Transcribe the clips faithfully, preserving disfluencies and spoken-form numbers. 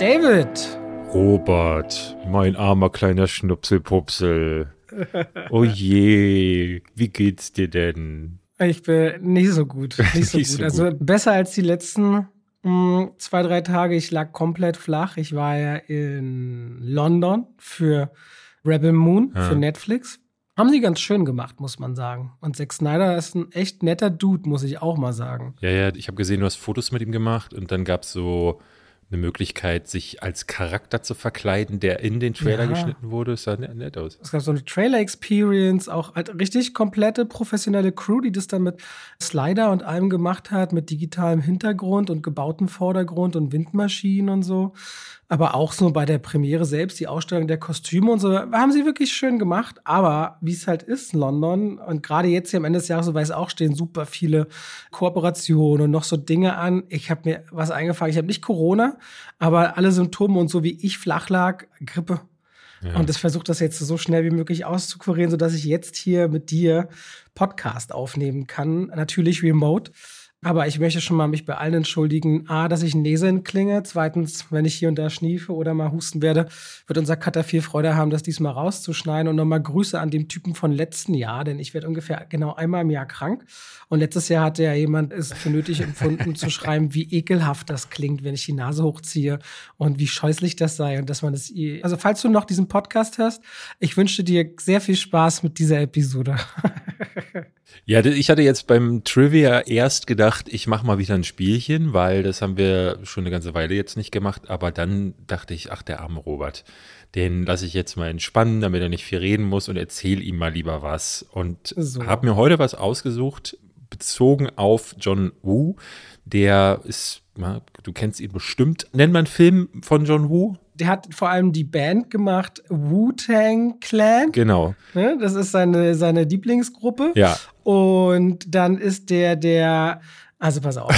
David! Robert, mein armer kleiner Schnupselpupsel. Oh je, wie geht's dir denn? Ich bin nicht so gut. Nicht so, nicht gut. so gut. Also besser als die letzten mh, zwei, drei Tage. Ich lag komplett flach. Ich war ja in London für Rebel Moon, ja. für Netflix. Haben sie ganz schön gemacht, muss man sagen. Und Zack Snyder ist ein echt netter Dude, muss ich auch mal sagen. Ja, ja, ich habe gesehen, du hast Fotos mit ihm gemacht und dann gab es so eine Möglichkeit, sich als Charakter zu verkleiden, der in den Trailer ja. geschnitten wurde. Das sah nett aus. Es gab so eine Trailer-Experience, auch halt richtig komplette professionelle Crew, die das dann mit Slider und allem gemacht hat, mit digitalem Hintergrund und gebautem Vordergrund und Windmaschinen und so. Aber auch so bei der Premiere selbst, die Ausstellung der Kostüme und so, haben sie wirklich schön gemacht. Aber wie es halt ist in London und gerade jetzt hier am Ende des Jahres, so weiß auch, stehen super viele Kooperationen und noch so Dinge an. Ich habe mir was eingefangen. Ich habe nicht Corona, aber alle Symptome und so wie ich flach lag, Grippe. Ja. Und das versucht das jetzt so schnell wie möglich auszukurieren, sodass ich jetzt hier mit dir Podcast aufnehmen kann. Natürlich remote. Aber ich möchte schon mal mich bei allen entschuldigen. A, dass ich näselnd klinge. Zweitens, wenn ich hier und da schniefe oder mal husten werde, wird unser Cutter viel Freude haben, das diesmal rauszuschneiden. Und nochmal Grüße an den Typen von letzten Jahr, denn ich werde ungefähr genau einmal im Jahr krank. Und letztes Jahr hatte ja jemand es für nötig empfunden, zu schreiben, wie ekelhaft das klingt, wenn ich die Nase hochziehe und wie scheußlich das sei. Und dass man das, also falls du noch diesen Podcast hörst, ich wünsche dir sehr viel Spaß mit dieser Episode. Ja, ich hatte jetzt beim Trivia erst gedacht, ich mache mal wieder ein Spielchen, weil das haben wir schon eine ganze Weile jetzt nicht gemacht. Aber dann dachte ich, ach, der arme Robert, den lasse ich jetzt mal entspannen, damit er nicht viel reden muss und erzähle ihm mal lieber was. Und so. Habe mir heute was ausgesucht, bezogen auf John Woo. Der ist, du kennst ihn bestimmt. Nennt man einen Film von John Woo? Der hat vor allem die Band gemacht, Wu-Tang Clan. Genau. Das ist seine, seine Lieblingsgruppe. Ja. Und dann ist der, der, also pass auf.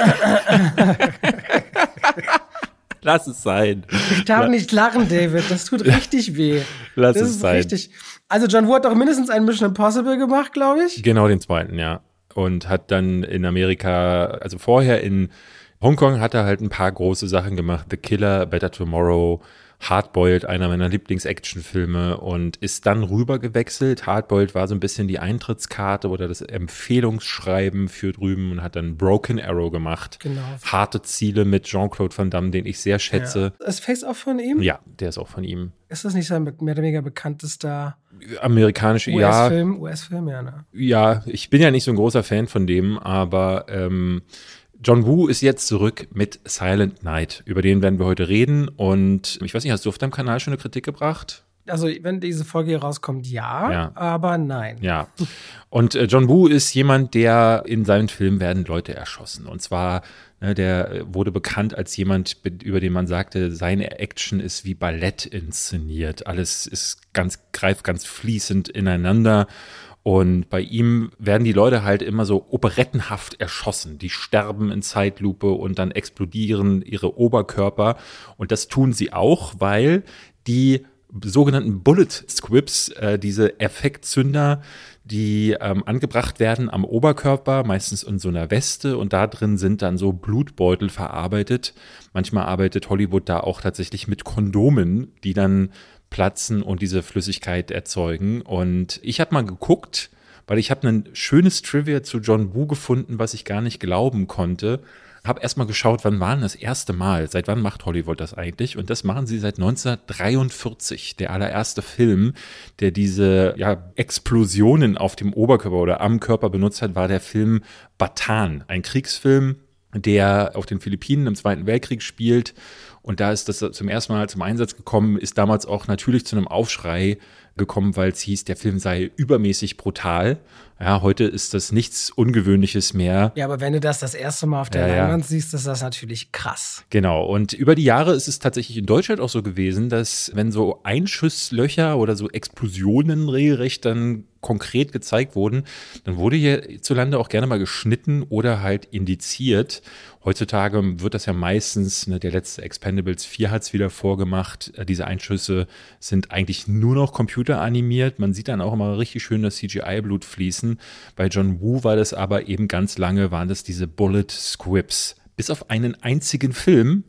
Lass es sein. Ich darf nicht lachen, David. Das tut richtig weh. Lass das es ist sein. Richtig. Also John Woo hat doch mindestens einen Mission Impossible gemacht, glaube ich. Genau, den zweiten, ja. Und hat dann in Amerika, also vorher in Hongkong hat er halt ein paar große Sachen gemacht. The Killer, Better Tomorrow, Hardboiled, einer meiner Lieblings-Action-Filme, und ist dann rüber gewechselt. Hardboiled war so ein bisschen die Eintrittskarte oder das Empfehlungsschreiben für drüben und hat dann Broken Arrow gemacht. Genau. Harte Ziele mit Jean-Claude Van Damme, den ich sehr schätze. Ja. Ist Face auch von ihm? Ja, der ist auch von ihm. Ist das nicht sein mehr oder weniger bekanntester amerikanische, U S-Film? ja. U S-Film, ja, ne? Ja, ich bin ja nicht so ein großer Fan von dem, aber ähm, John Woo ist jetzt zurück mit Silent Night. Über den werden wir heute reden. Und ich weiß nicht, hast du auf deinem Kanal schon eine Kritik gebracht? Also, wenn diese Folge hier rauskommt, ja, ja. aber nein. Ja. Und äh, John Woo ist jemand, der in seinen Filmen werden Leute erschossen. Und zwar, ne, der wurde bekannt als jemand, über den man sagte, seine Action ist wie Ballett inszeniert. Alles ist ganz, greift ganz fließend ineinander. Und bei ihm werden die Leute halt immer so operettenhaft erschossen. Die sterben in Zeitlupe und dann explodieren ihre Oberkörper. Und das tun sie auch, weil die sogenannten Bullet Squibs, äh, diese Effektzünder, die ähm, angebracht werden am Oberkörper, meistens in so einer Weste, und da drin sind dann so Blutbeutel verarbeitet. Manchmal arbeitet Hollywood da auch tatsächlich mit Kondomen, die dann platzen und diese Flüssigkeit erzeugen. Und ich habe mal geguckt, weil ich habe ein schönes Trivia zu John Woo gefunden, was ich gar nicht glauben konnte. Habe erst mal geschaut, wann war denn das erste Mal? Seit wann macht Hollywood das eigentlich? Und das machen sie seit neunzehnhundertdreiundvierzig. Der allererste Film, der diese ja, Explosionen auf dem Oberkörper oder am Körper benutzt hat, war der Film Bataan, ein Kriegsfilm, der auf den Philippinen im Zweiten Weltkrieg spielt. Und da ist das zum ersten Mal zum Einsatz gekommen, ist damals auch natürlich zu einem Aufschrei gekommen, weil es hieß, der Film sei übermäßig brutal. Ja, heute ist das nichts Ungewöhnliches mehr. Ja, aber wenn du das das erste Mal auf der ja, Leinwand ja. siehst, ist das natürlich krass. Genau. Und über die Jahre ist es tatsächlich in Deutschland auch so gewesen, dass wenn so Einschusslöcher oder so Explosionen regelrecht dann konkret gezeigt wurden, dann wurde hierzulande auch gerne mal geschnitten oder halt indiziert. Heutzutage wird das ja meistens, ne, der letzte Expendables vier hat es wieder vorgemacht, diese Einschüsse sind eigentlich nur noch computeranimiert. Man sieht dann auch immer richtig schön das C G I-Blut fließen. Bei John Woo war das aber eben ganz lange, waren das diese Bullet Squibs. Bis auf einen einzigen Film,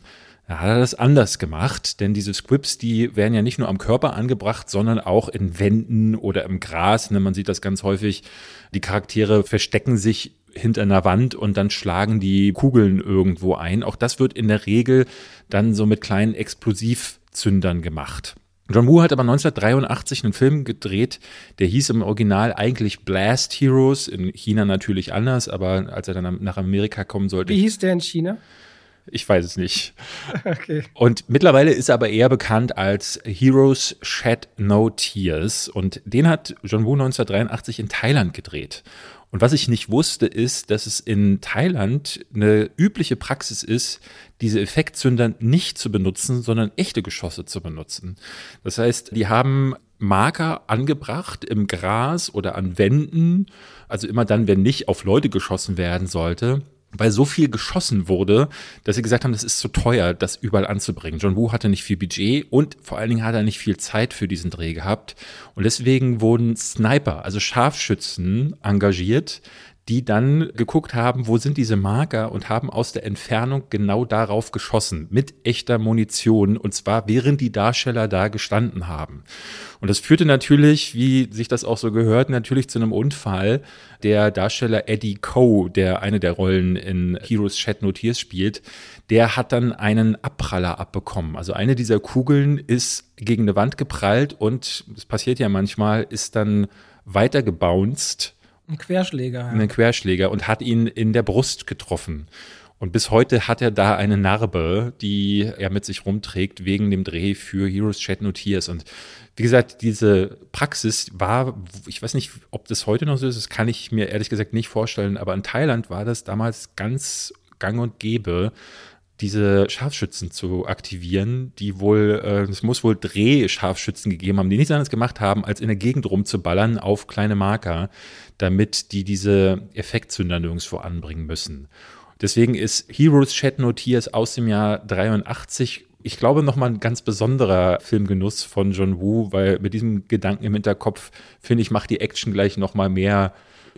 Da hat er das anders gemacht, denn diese Squibs, die werden ja nicht nur am Körper angebracht, sondern auch in Wänden oder im Gras. Man sieht das ganz häufig, die Charaktere verstecken sich hinter einer Wand und dann schlagen die Kugeln irgendwo ein. Auch das wird in der Regel dann so mit kleinen Explosivzündern gemacht. John Woo hat aber neunzehnhundertdreiundachtzig einen Film gedreht, der hieß im Original eigentlich Blast Heroes, in China natürlich anders, aber als er dann nach Amerika kommen sollte. Wie hieß der in China? Ich weiß es nicht. Okay. Und mittlerweile ist er aber eher bekannt als Heroes Shed No Tears. Und den hat John Woo neunzehnhundertdreiundachtzig in Thailand gedreht. Und was ich nicht wusste, ist, dass es in Thailand eine übliche Praxis ist, diese Effektzünder nicht zu benutzen, sondern echte Geschosse zu benutzen. Das heißt, die haben Marker angebracht im Gras oder an Wänden, also immer dann, wenn nicht auf Leute geschossen werden sollte, weil so viel geschossen wurde, dass sie gesagt haben, das ist zu teuer, das überall anzubringen. John Woo hatte nicht viel Budget und vor allen Dingen hat er nicht viel Zeit für diesen Dreh gehabt. Und deswegen wurden Sniper, also Scharfschützen, engagiert, die dann geguckt haben, wo sind diese Marker und haben aus der Entfernung genau darauf geschossen, mit echter Munition, und zwar während die Darsteller da gestanden haben. Und das führte natürlich, wie sich das auch so gehört, natürlich zu einem Unfall. Der Darsteller Eddie Ko, der eine der Rollen in Heroes Shed No Tears spielt, der hat dann einen Abpraller abbekommen. Also eine dieser Kugeln ist gegen eine Wand geprallt und, das passiert ja manchmal, ist dann weiter gebounced. Ein Querschläger. Ja. Einen Querschläger und hat ihn in der Brust getroffen. Und bis heute hat er da eine Narbe, die er mit sich rumträgt, wegen dem Dreh für Heroes Shed No Tears. Und wie gesagt, diese Praxis war, ich weiß nicht, ob das heute noch so ist, das kann ich mir ehrlich gesagt nicht vorstellen, aber in Thailand war das damals ganz gang und gäbe, diese Scharfschützen zu aktivieren, die wohl, äh, es muss wohl Drehscharfschützen gegeben haben, die nichts anderes gemacht haben, als in der Gegend rumzuballern auf kleine Marker, damit die diese Effektzünder nirgendwo anbringen müssen. Deswegen ist Heroes Shed No Tears aus dem Jahr dreiundachtzig, ich glaube, nochmal ein ganz besonderer Filmgenuss von John Woo, weil mit diesem Gedanken im Hinterkopf, finde ich, macht die Action gleich nochmal mehr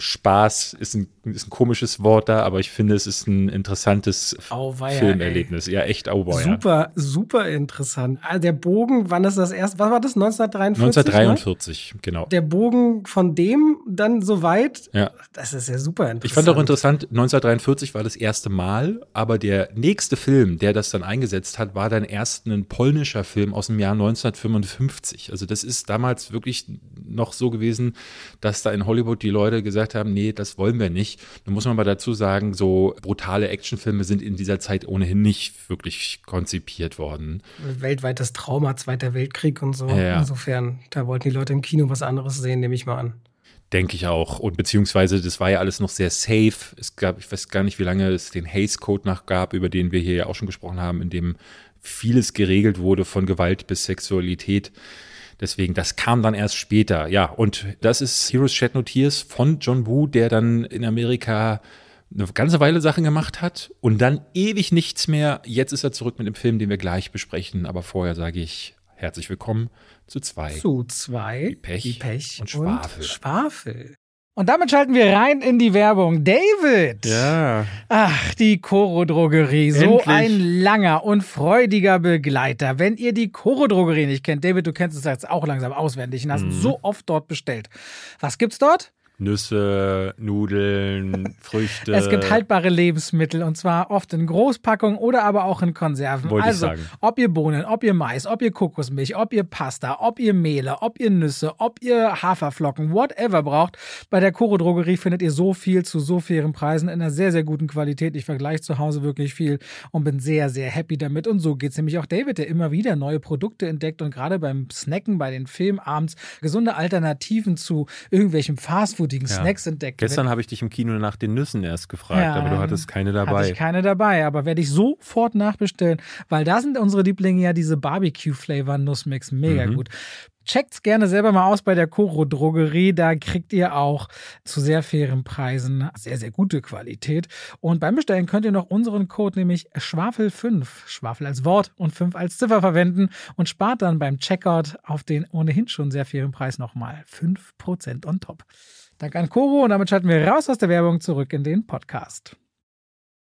Spaß, ist ein, ist ein komisches Wort da, aber ich finde, es ist ein interessantes Auweia, Filmerlebnis. Ey. Ja, echt auweia. Super, super interessant. Also der Bogen, wann ist das erst? Was war das? neunzehnhundertdreiundvierzig? neunzehnhundertdreiundvierzig, ne? Genau. Der Bogen von dem dann so weit, ja. Das ist ja super interessant. Ich fand auch interessant, neunzehnhundertdreiundvierzig war das erste Mal, aber der nächste Film, der das dann eingesetzt hat, war dann erst ein polnischer Film aus dem Jahr neunzehnhundertfünfundfünfzig. Also das ist damals wirklich noch so gewesen, dass da in Hollywood die Leute gesagt haben, nee, das wollen wir nicht. Da muss man mal dazu sagen, so brutale Actionfilme sind in dieser Zeit ohnehin nicht wirklich konzipiert worden. Weltweites Trauma, Zweiter Weltkrieg und so. Ja. Insofern, da wollten die Leute im Kino was anderes sehen, nehme ich mal an. Denke ich auch. Und beziehungsweise, das war ja alles noch sehr safe. Es gab, ich weiß gar nicht, wie lange es den Hays Code noch gab, über den wir hier ja auch schon gesprochen haben, in dem vieles geregelt wurde, von Gewalt bis Sexualität. Deswegen, das kam dann erst später. Ja, und das ist Heroes Shed No Tears von John Woo, der dann in Amerika eine ganze Weile Sachen gemacht hat und dann ewig nichts mehr. Jetzt ist er zurück mit dem Film, den wir gleich besprechen. Aber vorher sage ich herzlich willkommen zu zwei. Zu zwei. Wie Pech, Wie Pech und Schwafel. Und Schwafel. Und damit schalten wir rein in die Werbung. David! Ja. Ach, die Koro-Drogerie. So Endlich. ein langer und freudiger Begleiter. Wenn ihr die Koro-Drogerie nicht kennt, David, du kennst es jetzt auch langsam auswendig und hast Mhm. so oft dort bestellt. Was gibt's dort? Nüsse, Nudeln, Früchte. Es gibt haltbare Lebensmittel und zwar oft in Großpackungen oder aber auch in Konserven. Wollte ich also, sagen. ob ihr Bohnen, ob ihr Mais, ob ihr Kokosmilch, ob ihr Pasta, ob ihr Mehle, ob ihr Nüsse, ob ihr Haferflocken, whatever braucht, bei der Koro Drogerie findet ihr so viel zu so fairen Preisen in einer sehr, sehr guten Qualität. Ich vergleiche zu Hause wirklich viel und bin sehr, sehr happy damit. Und so geht es nämlich auch David, der immer wieder neue Produkte entdeckt und gerade beim Snacken, bei den Filmabends gesunde Alternativen zu irgendwelchen fastfoodigen Ja. Snacks entdeckt. Gestern habe ich dich im Kino nach den Nüssen erst gefragt, Ja, aber du hattest keine dabei. Hatte ich keine dabei, aber werde ich sofort nachbestellen, weil da sind unsere Lieblinge ja diese Barbecue-Flavor-Nussmix mega Mhm. gut. Checkt's gerne selber mal aus bei der Koro Drogerie, da kriegt ihr auch zu sehr fairen Preisen sehr, sehr gute Qualität. Und beim Bestellen könnt ihr noch unseren Code, nämlich Schwafel fünf, Schwafel als Wort und fünf als Ziffer verwenden und spart dann beim Checkout auf den ohnehin schon sehr fairen Preis nochmal fünf Prozent on top. Danke an Koro und damit schalten wir raus aus der Werbung zurück in den Podcast.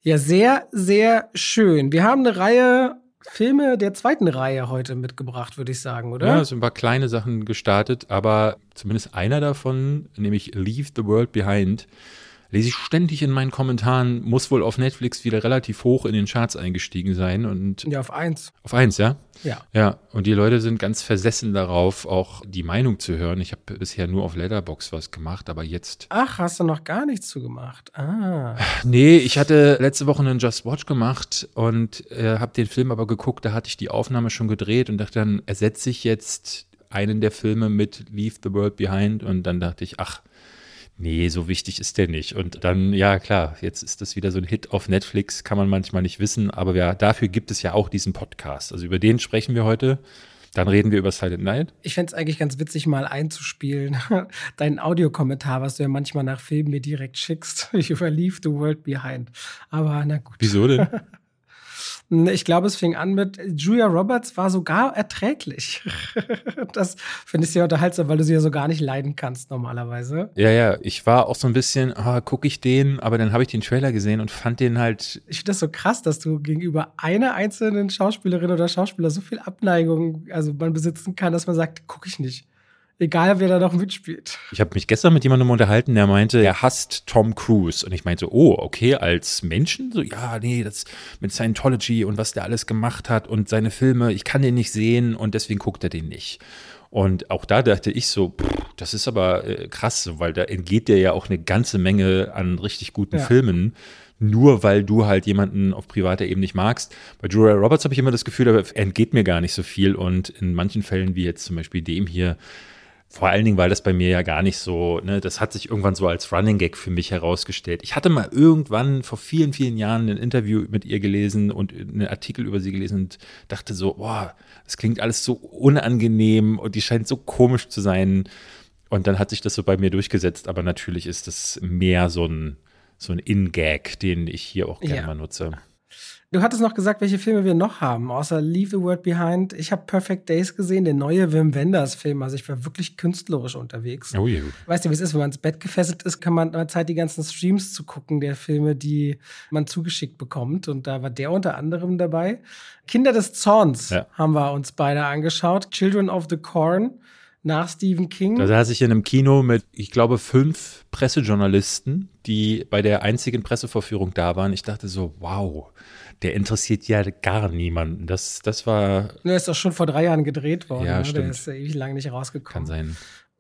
Ja, sehr, sehr schön. Wir haben eine Reihe Filme der zweiten Reihe heute mitgebracht, würde ich sagen, oder? Ja, es sind ein paar kleine Sachen gestartet, aber zumindest einer davon, nämlich Leave the World Behind, lese ich ständig in meinen Kommentaren, muss wohl auf Netflix wieder relativ hoch in den Charts eingestiegen sein. Und ja, auf eins. Auf eins, ja? Ja. Ja, und die Leute sind ganz versessen darauf, auch die Meinung zu hören. Ich habe bisher nur auf Letterboxd was gemacht, aber jetzt… Ach, hast du noch gar nichts zu gemacht? Ah. Nee, ich hatte letzte Woche einen Just Watch gemacht und äh, habe den Film aber geguckt, da hatte ich die Aufnahme schon gedreht und dachte, dann ersetze ich jetzt einen der Filme mit Leave the World Behind und dann dachte ich, ach, nee, so wichtig ist der nicht. Und dann, ja klar, jetzt ist das wieder so ein Hit auf Netflix, kann man manchmal nicht wissen, aber ja, dafür gibt es ja auch diesen Podcast. Also über den sprechen wir heute. Dann reden wir über Silent Night. Ich fände es eigentlich ganz witzig, mal einzuspielen. Deinen Audiokommentar, was du ja manchmal nach Filmen mir direkt schickst. Ich über Leave the World Behind. Aber na gut. Wieso denn? Ich glaube, es fing an mit, Julia Roberts war sogar erträglich. Das finde ich sehr unterhaltsam, weil du sie ja so gar nicht leiden kannst normalerweise. Ja, ja, ich war auch so ein bisschen, ah, gucke ich den, aber dann habe ich den Trailer gesehen und fand den halt… Ich finde das so krass, dass du gegenüber einer einzelnen Schauspielerin oder Schauspieler so viel Abneigung, also man besitzen kann, dass man sagt, gucke ich nicht. Egal, wer da noch mitspielt. Ich habe mich gestern mit jemandem unterhalten, der meinte, er hasst Tom Cruise. Und ich meinte, oh, okay, als Menschen? So, ja, nee, das mit Scientology und was der alles gemacht hat und seine Filme, ich kann den nicht sehen und deswegen guckt er den nicht. Und auch da dachte ich so, pff, das ist aber äh, krass, weil da entgeht dir ja auch eine ganze Menge an richtig guten ja. Filmen. Nur weil du halt jemanden auf privater Ebene nicht magst. Bei Julia Roberts habe ich immer das Gefühl, da entgeht mir gar nicht so viel. Und in manchen Fällen, wie jetzt zum Beispiel dem hier, vor allen Dingen, weil das bei mir ja gar nicht so, ne, das hat sich irgendwann so als Running Gag für mich herausgestellt. Ich hatte mal irgendwann vor vielen, vielen Jahren ein Interview mit ihr gelesen und einen Artikel über sie gelesen und dachte so, boah, das klingt alles so unangenehm und die scheint so komisch zu sein. Und dann hat sich das so bei mir durchgesetzt, aber natürlich ist das mehr so ein, so ein In-Gag, den ich hier auch gerne ja. mal nutze. Du hattest noch gesagt, welche Filme wir noch haben, außer Leave the World Behind. Ich habe Perfect Days gesehen, der neue Wim Wenders-Film. Also ich war wirklich künstlerisch unterwegs. Oh je. Weißt du, wie es ist, wenn man ins Bett gefesselt ist, kann man mal Zeit, die ganzen Streams zu gucken, der Filme, die man zugeschickt bekommt. Und da war der unter anderem dabei. Kinder des Zorns ja. haben wir uns beide angeschaut. Children of the Corn nach Stephen King. Da saß ich in einem Kino mit, ich glaube, fünf Pressejournalisten, die bei der einzigen Pressevorführung da waren. Ich dachte so, wow, der interessiert ja gar niemanden. Das, das war… Der ist doch schon vor drei Jahren gedreht worden. Ja, ne? stimmt. Der ist ja ewig lang nicht rausgekommen. Kann sein.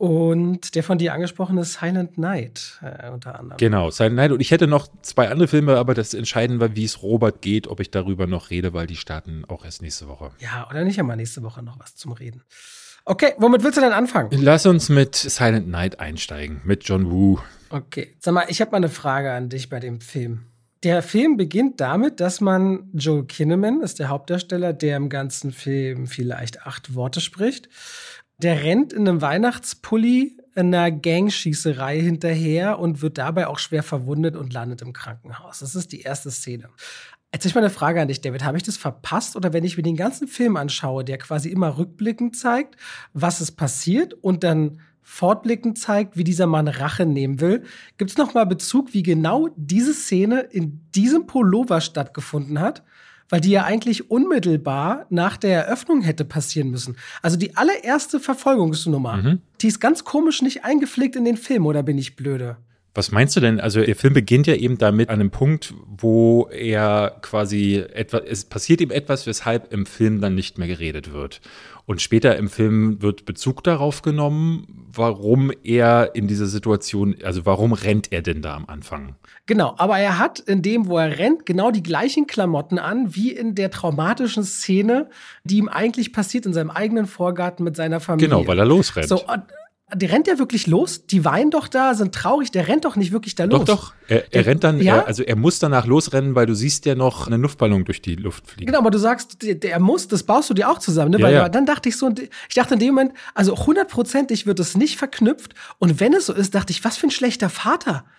Und der von dir angesprochene Silent Night äh, unter anderem. Genau, Silent Night. Und ich hätte noch zwei andere Filme, aber das Entscheidende war, wie es Robert geht, ob ich darüber noch rede, weil die starten auch erst nächste Woche. Ja, oder nicht einmal nächste Woche noch was zum Reden. Okay, womit willst du denn anfangen? Lass uns mit Silent Night einsteigen, mit John Woo. Okay, sag mal, ich habe mal eine Frage an dich bei dem Film. Der Film beginnt damit, dass man Joel Kinnaman, ist der Hauptdarsteller, der im ganzen Film vielleicht acht Worte spricht. Der rennt in einem Weihnachtspulli in einer Gangschießerei hinterher und wird dabei auch schwer verwundet und landet im Krankenhaus. Das ist die erste Szene. Jetzt habe ich mal eine Frage an dich, David. Habe ich das verpasst? Oder wenn ich mir den ganzen Film anschaue, der quasi immer rückblickend zeigt, was ist passiert und dann fortblickend zeigt, wie dieser Mann Rache nehmen will, gibt es noch mal Bezug, wie genau diese Szene in diesem Pullover stattgefunden hat? Weil die ja eigentlich unmittelbar nach der Eröffnung hätte passieren müssen. Also die allererste Verfolgungsnummer, mhm. die ist ganz komisch nicht eingepflegt in den Film, oder bin ich blöde? Was meinst du denn? Also der Film beginnt ja eben damit an einem Punkt, wo er quasi etwas, es passiert ihm etwas, weshalb im Film dann nicht mehr geredet wird. Und später im Film wird Bezug darauf genommen, warum er in dieser Situation, also warum rennt er denn da am Anfang? Genau, aber er hat in dem, wo er rennt, genau die gleichen Klamotten an, wie in der traumatischen Szene, die ihm eigentlich passiert in seinem eigenen Vorgarten mit seiner Familie. Genau, weil er losrennt. So, der rennt ja wirklich los? Die weinen doch da, sind traurig, der rennt doch nicht wirklich da los. Doch, doch, er, er rennt dann, ja? er, also er muss danach losrennen, weil du siehst ja noch einen Luftballon durch die Luft fliegen. Genau, aber du sagst, der, der muss, das baust du dir auch zusammen, ne? Ja, weil ja. Dann dachte ich so, ich dachte in dem Moment, also hundertprozentig wird es nicht verknüpft und wenn es so ist, dachte ich, was für ein schlechter Vater.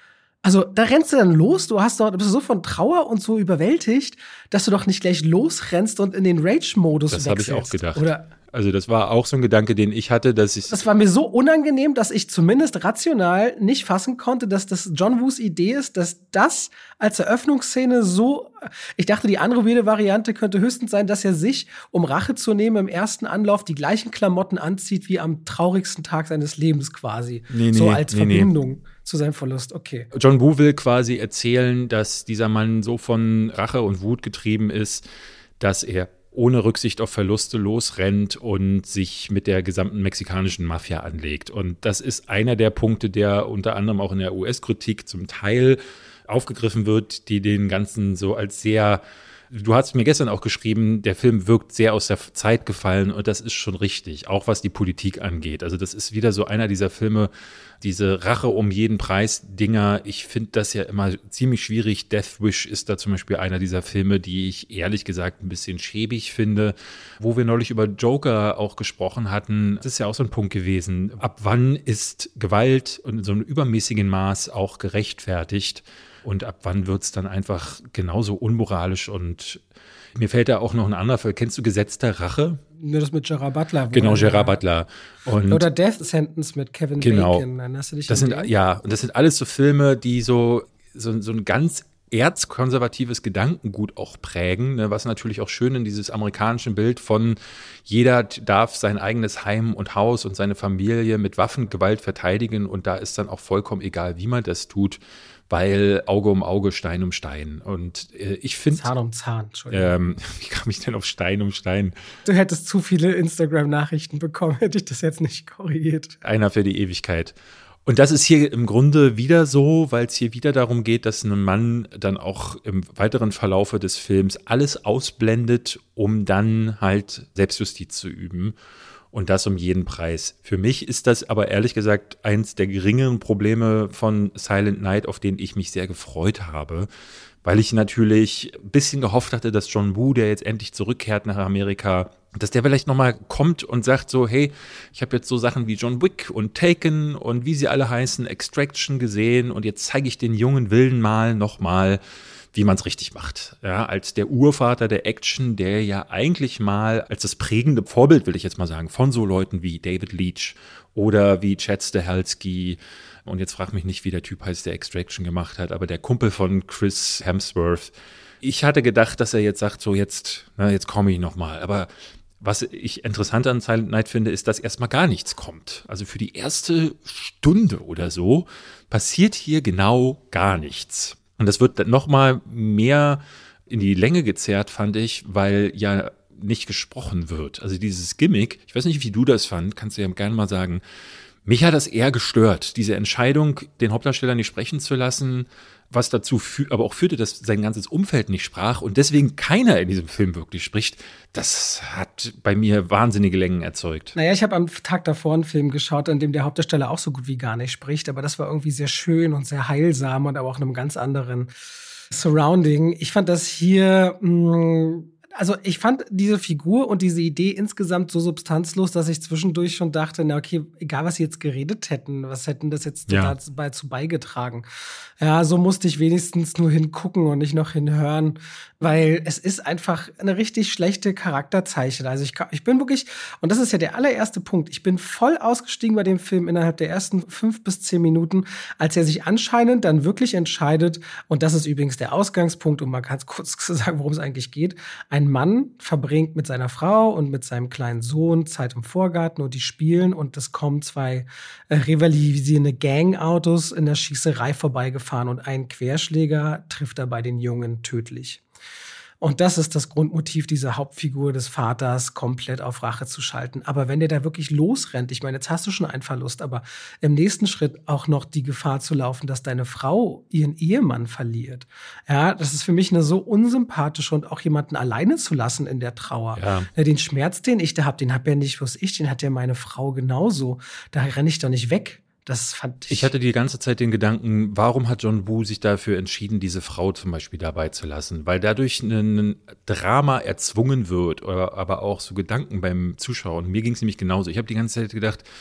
Also da rennst du dann los, du hast doch, du bist so von Trauer und so überwältigt, dass du doch nicht gleich losrennst und in den Rage-Modus wechselst. Das habe ich auch gedacht. Oder also das war auch so ein Gedanke, den ich hatte, dass ich... Das war mir so unangenehm, dass ich zumindest rational nicht fassen konnte, dass das John Woos Idee ist, dass das als Eröffnungsszene so... Ich dachte, die andere weirde Variante könnte höchstens sein, dass er sich, um Rache zu nehmen, im ersten Anlauf die gleichen Klamotten anzieht wie am traurigsten Tag seines Lebens quasi. Nee, nee, so als nee, Verbindung nee. zu seinem Verlust. Okay. John Woo will quasi erzählen, dass dieser Mann so von Rache und Wut getrieben ist, dass er ohne Rücksicht auf Verluste losrennt und sich mit der gesamten mexikanischen Mafia anlegt. Und das ist einer der Punkte, der unter anderem auch in der U S-Kritik zum Teil aufgegriffen wird, die den Ganzen so als sehr... Du hast mir gestern auch geschrieben, der Film wirkt sehr aus der Zeit gefallen und das ist schon richtig, auch was die Politik angeht. Also das ist wieder so einer dieser Filme, diese Rache um jeden Preis Dinger. Ich finde das ja immer ziemlich schwierig. Death Wish ist da zum Beispiel einer dieser Filme, die ich ehrlich gesagt ein bisschen schäbig finde. Wo wir neulich über Joker auch gesprochen hatten, das ist ja auch so ein Punkt gewesen. Ab wann ist Gewalt in so einem übermäßigen Maß auch gerechtfertigt? Und ab wann wird es dann einfach genauso unmoralisch? Und mir fällt da auch noch ein anderer Fall. Kennst du Gesetz der Rache? Nur das mit Gerard Butler. Genau, Gerard Butler. Und oder Death Sentence mit Kevin genau, Bacon. Dann hast du dich das sind, ja, und das sind alles so Filme, die so, so, so ein ganz erzkonservatives Gedankengut auch prägen, ne, was natürlich auch schön in dieses amerikanische Bild von jeder darf sein eigenes Heim und Haus und seine Familie mit Waffengewalt verteidigen und da ist dann auch vollkommen egal, wie man das tut, weil Auge um Auge, Stein um Stein. Und äh, ich finde... Zahn um Zahn, Entschuldigung. Ähm, wie kam ich denn auf Stein um Stein? Du hättest zu viele Instagram-Nachrichten bekommen, hätte ich das jetzt nicht korrigiert. Einer für die Ewigkeit. Und das ist hier im Grunde wieder so, weil es hier wieder darum geht, dass ein Mann dann auch im weiteren Verlaufe des Films alles ausblendet, um dann halt Selbstjustiz zu üben. Und das um jeden Preis. Für mich ist das aber ehrlich gesagt eins der geringeren Probleme von Silent Night, auf den ich mich sehr gefreut habe, weil ich natürlich ein bisschen gehofft hatte, dass John Woo, der jetzt endlich zurückkehrt nach Amerika, dass der vielleicht nochmal kommt und sagt so, hey, ich habe jetzt so Sachen wie John Wick und Taken und wie sie alle heißen, Extraction gesehen und jetzt zeige ich den jungen Wilden mal nochmal, wie man es richtig macht. Ja, als der Urvater der Action, der ja eigentlich mal als das prägende Vorbild, will ich jetzt mal sagen, von so Leuten wie David Leitch oder wie Chad Stahelski. Und jetzt frag mich nicht, wie der Typ heißt, der Extraction gemacht hat, aber der Kumpel von Chris Hemsworth. Ich hatte gedacht, dass er jetzt sagt, so jetzt, na, jetzt komme ich noch mal. Aber was ich interessant an Silent Night finde, ist, dass erstmal gar nichts kommt. Also für die erste Stunde oder so passiert hier genau gar nichts. Und das wird noch mal mehr in die Länge gezerrt, fand ich, weil ja nicht gesprochen wird. Also dieses Gimmick, ich weiß nicht, wie du das fand, kannst du ja gerne mal sagen. Mich hat das eher gestört, diese Entscheidung, den Hauptdarsteller nicht sprechen zu lassen, was dazu führt, aber auch führte, dass sein ganzes Umfeld nicht sprach und deswegen keiner in diesem Film wirklich spricht. Das hat bei mir wahnsinnige Längen erzeugt. Naja, ich habe am Tag davor einen Film geschaut, in dem der Hauptdarsteller auch so gut wie gar nicht spricht, aber das war irgendwie sehr schön und sehr heilsam und aber auch in einem ganz anderen Surrounding. Ich fand das hier mh, Also ich fand diese Figur und diese Idee insgesamt so substanzlos, dass ich zwischendurch schon dachte, na okay, egal was sie jetzt geredet hätten, was hätten das jetzt ja. dazu beigetragen. Ja, so musste ich wenigstens nur hingucken und nicht noch hinhören, weil es ist einfach eine richtig schlechte Charakterzeichnung. Also ich, ich bin wirklich, und das ist ja der allererste Punkt, ich bin voll ausgestiegen bei dem Film innerhalb der ersten fünf bis zehn Minuten, als er sich anscheinend dann wirklich entscheidet, und das ist übrigens der Ausgangspunkt, um mal ganz kurz zu sagen, worum es eigentlich geht. Ein Mann verbringt mit seiner Frau und mit seinem kleinen Sohn Zeit im Vorgarten und die spielen und es kommen zwei äh, rivalisierende Gangautos in der Schießerei vorbeigefahren und ein Querschläger trifft dabei den Jungen tödlich. Und das ist das Grundmotiv dieser Hauptfigur des Vaters, komplett auf Rache zu schalten. Aber wenn der da wirklich losrennt, ich meine, jetzt hast du schon einen Verlust, aber im nächsten Schritt auch noch die Gefahr zu laufen, dass deine Frau ihren Ehemann verliert. Ja, das ist für mich eine so unsympathische und auch jemanden alleine zu lassen in der Trauer. Ja. Ja, den Schmerz, den ich da habe, den hab ja nicht bloß ich, den hat ja meine Frau genauso. Da renne ich doch nicht weg. Das fand ich. Ich hatte die ganze Zeit den Gedanken, warum hat John Woo sich dafür entschieden, diese Frau zum Beispiel dabei zu lassen? Weil dadurch ein Drama erzwungen wird oder aber auch so Gedanken beim Zuschauer. Und mir ging es nämlich genauso. Ich habe die ganze Zeit gedacht,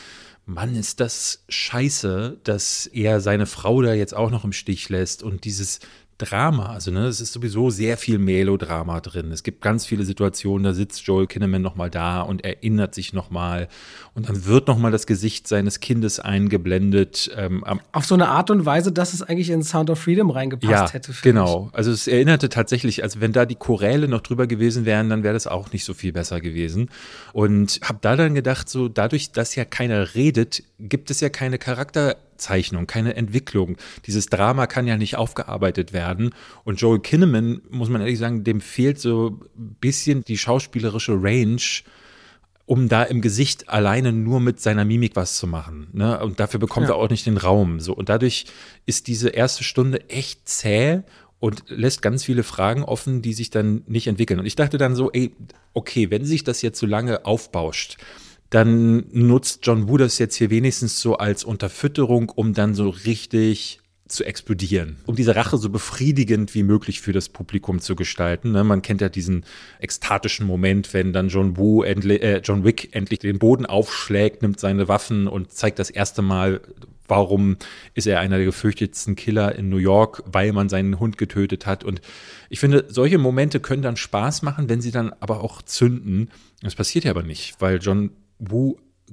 Mann, ist das scheiße, dass er seine Frau da jetzt auch noch im Stich lässt und dieses Drama, also ne, es ist sowieso sehr viel Melodrama drin. Es gibt ganz viele Situationen, da sitzt Joel Kinnaman nochmal da und erinnert sich nochmal und dann wird nochmal das Gesicht seines Kindes eingeblendet. Ähm, Auf so eine Art und Weise, dass es eigentlich in Sound of Freedom reingepasst ja, hätte. Genau, also es erinnerte tatsächlich, also wenn da die Choräle noch drüber gewesen wären, dann wäre das auch nicht so viel besser gewesen. Und habe da dann gedacht, so dadurch, dass ja keiner redet, gibt es ja keine Charakterzeichnung, keine Entwicklung. Dieses Drama kann ja nicht aufgearbeitet werden. Und Joel Kinnaman, muss man ehrlich sagen, dem fehlt so ein bisschen die schauspielerische Range, um da im Gesicht alleine nur mit seiner Mimik was zu machen. Ne? Und dafür bekommt Ja. er auch nicht den Raum. So. Und dadurch ist diese erste Stunde echt zäh und lässt ganz viele Fragen offen, die sich dann nicht entwickeln. Und ich dachte dann so, ey, okay, wenn sich das jetzt so lange aufbauscht, dann nutzt John Woo das jetzt hier wenigstens so als Unterfütterung, um dann so richtig zu explodieren, um diese Rache so befriedigend wie möglich für das Publikum zu gestalten. Ne? Man kennt ja diesen ekstatischen Moment, wenn dann John Woo, endlich, äh, John Wick endlich den Boden aufschlägt, nimmt seine Waffen und zeigt das erste Mal, warum ist er einer der gefürchtetsten Killer in New York, weil man seinen Hund getötet hat. Und ich finde, solche Momente können dann Spaß machen, wenn sie dann aber auch zünden. Das passiert ja aber nicht, weil John Woo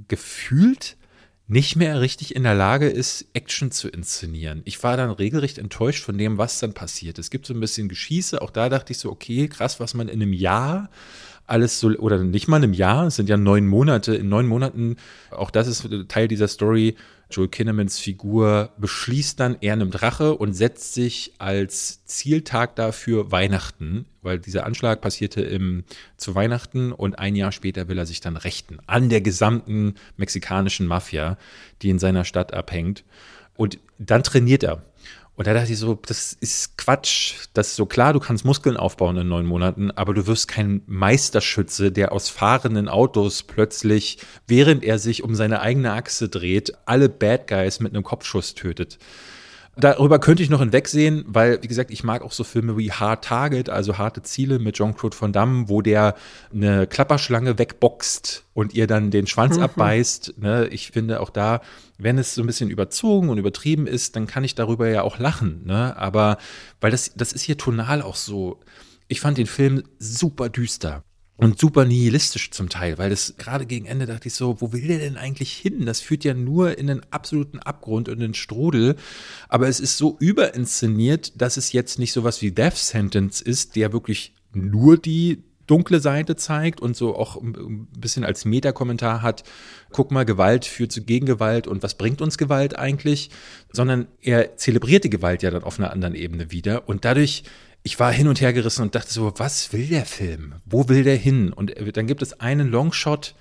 gefühlt nicht mehr richtig in der Lage ist, Action zu inszenieren. Ich war dann regelrecht enttäuscht von dem, was dann passiert. Es gibt so ein bisschen Geschieße, auch da dachte ich so, okay, krass, was man in einem Jahr alles so, oder nicht mal in einem Jahr, es sind ja neun Monate, in neun Monaten, auch das ist Teil dieser Story, Joel Kinnamans Figur beschließt dann, er nimmt Rache und setzt sich als Zieltag dafür Weihnachten, weil dieser Anschlag passierte im, zu Weihnachten und ein Jahr später will er sich dann rächen an der gesamten mexikanischen Mafia, die in seiner Stadt abhängt. Und dann trainiert er. Und da dachte ich so, das ist Quatsch. Das ist so klar, du kannst Muskeln aufbauen in neun Monaten, aber du wirst kein Meisterschütze, der aus fahrenden Autos plötzlich, während er sich um seine eigene Achse dreht, alle Bad Guys mit einem Kopfschuss tötet. Darüber könnte ich noch hinwegsehen, weil, wie gesagt, ich mag auch so Filme wie Hard Target, also Harte Ziele mit Jean-Claude Van Damme, wo der eine Klapperschlange wegboxt und ihr dann den Schwanz mhm. abbeißt. Ne? Ich finde auch da, wenn es so ein bisschen überzogen und übertrieben ist, dann kann ich darüber ja auch lachen. Ne? Aber, weil das, das ist hier tonal auch so, ich fand den Film super düster. Und super nihilistisch zum Teil, weil das gerade gegen Ende dachte ich so, wo will der denn eigentlich hin? Das führt ja nur in den absoluten Abgrund und in den Strudel. Aber es ist so überinszeniert, dass es jetzt nicht sowas wie Death Sentence ist, der wirklich nur die dunkle Seite zeigt und so auch ein bisschen als Metakommentar hat, guck mal, Gewalt führt zu Gegengewalt und was bringt uns Gewalt eigentlich? Sondern er zelebriert die Gewalt ja dann auf einer anderen Ebene wieder und dadurch ich war hin und her gerissen und dachte so, was will der Film? Wo will der hin? Und dann gibt es einen Longshot,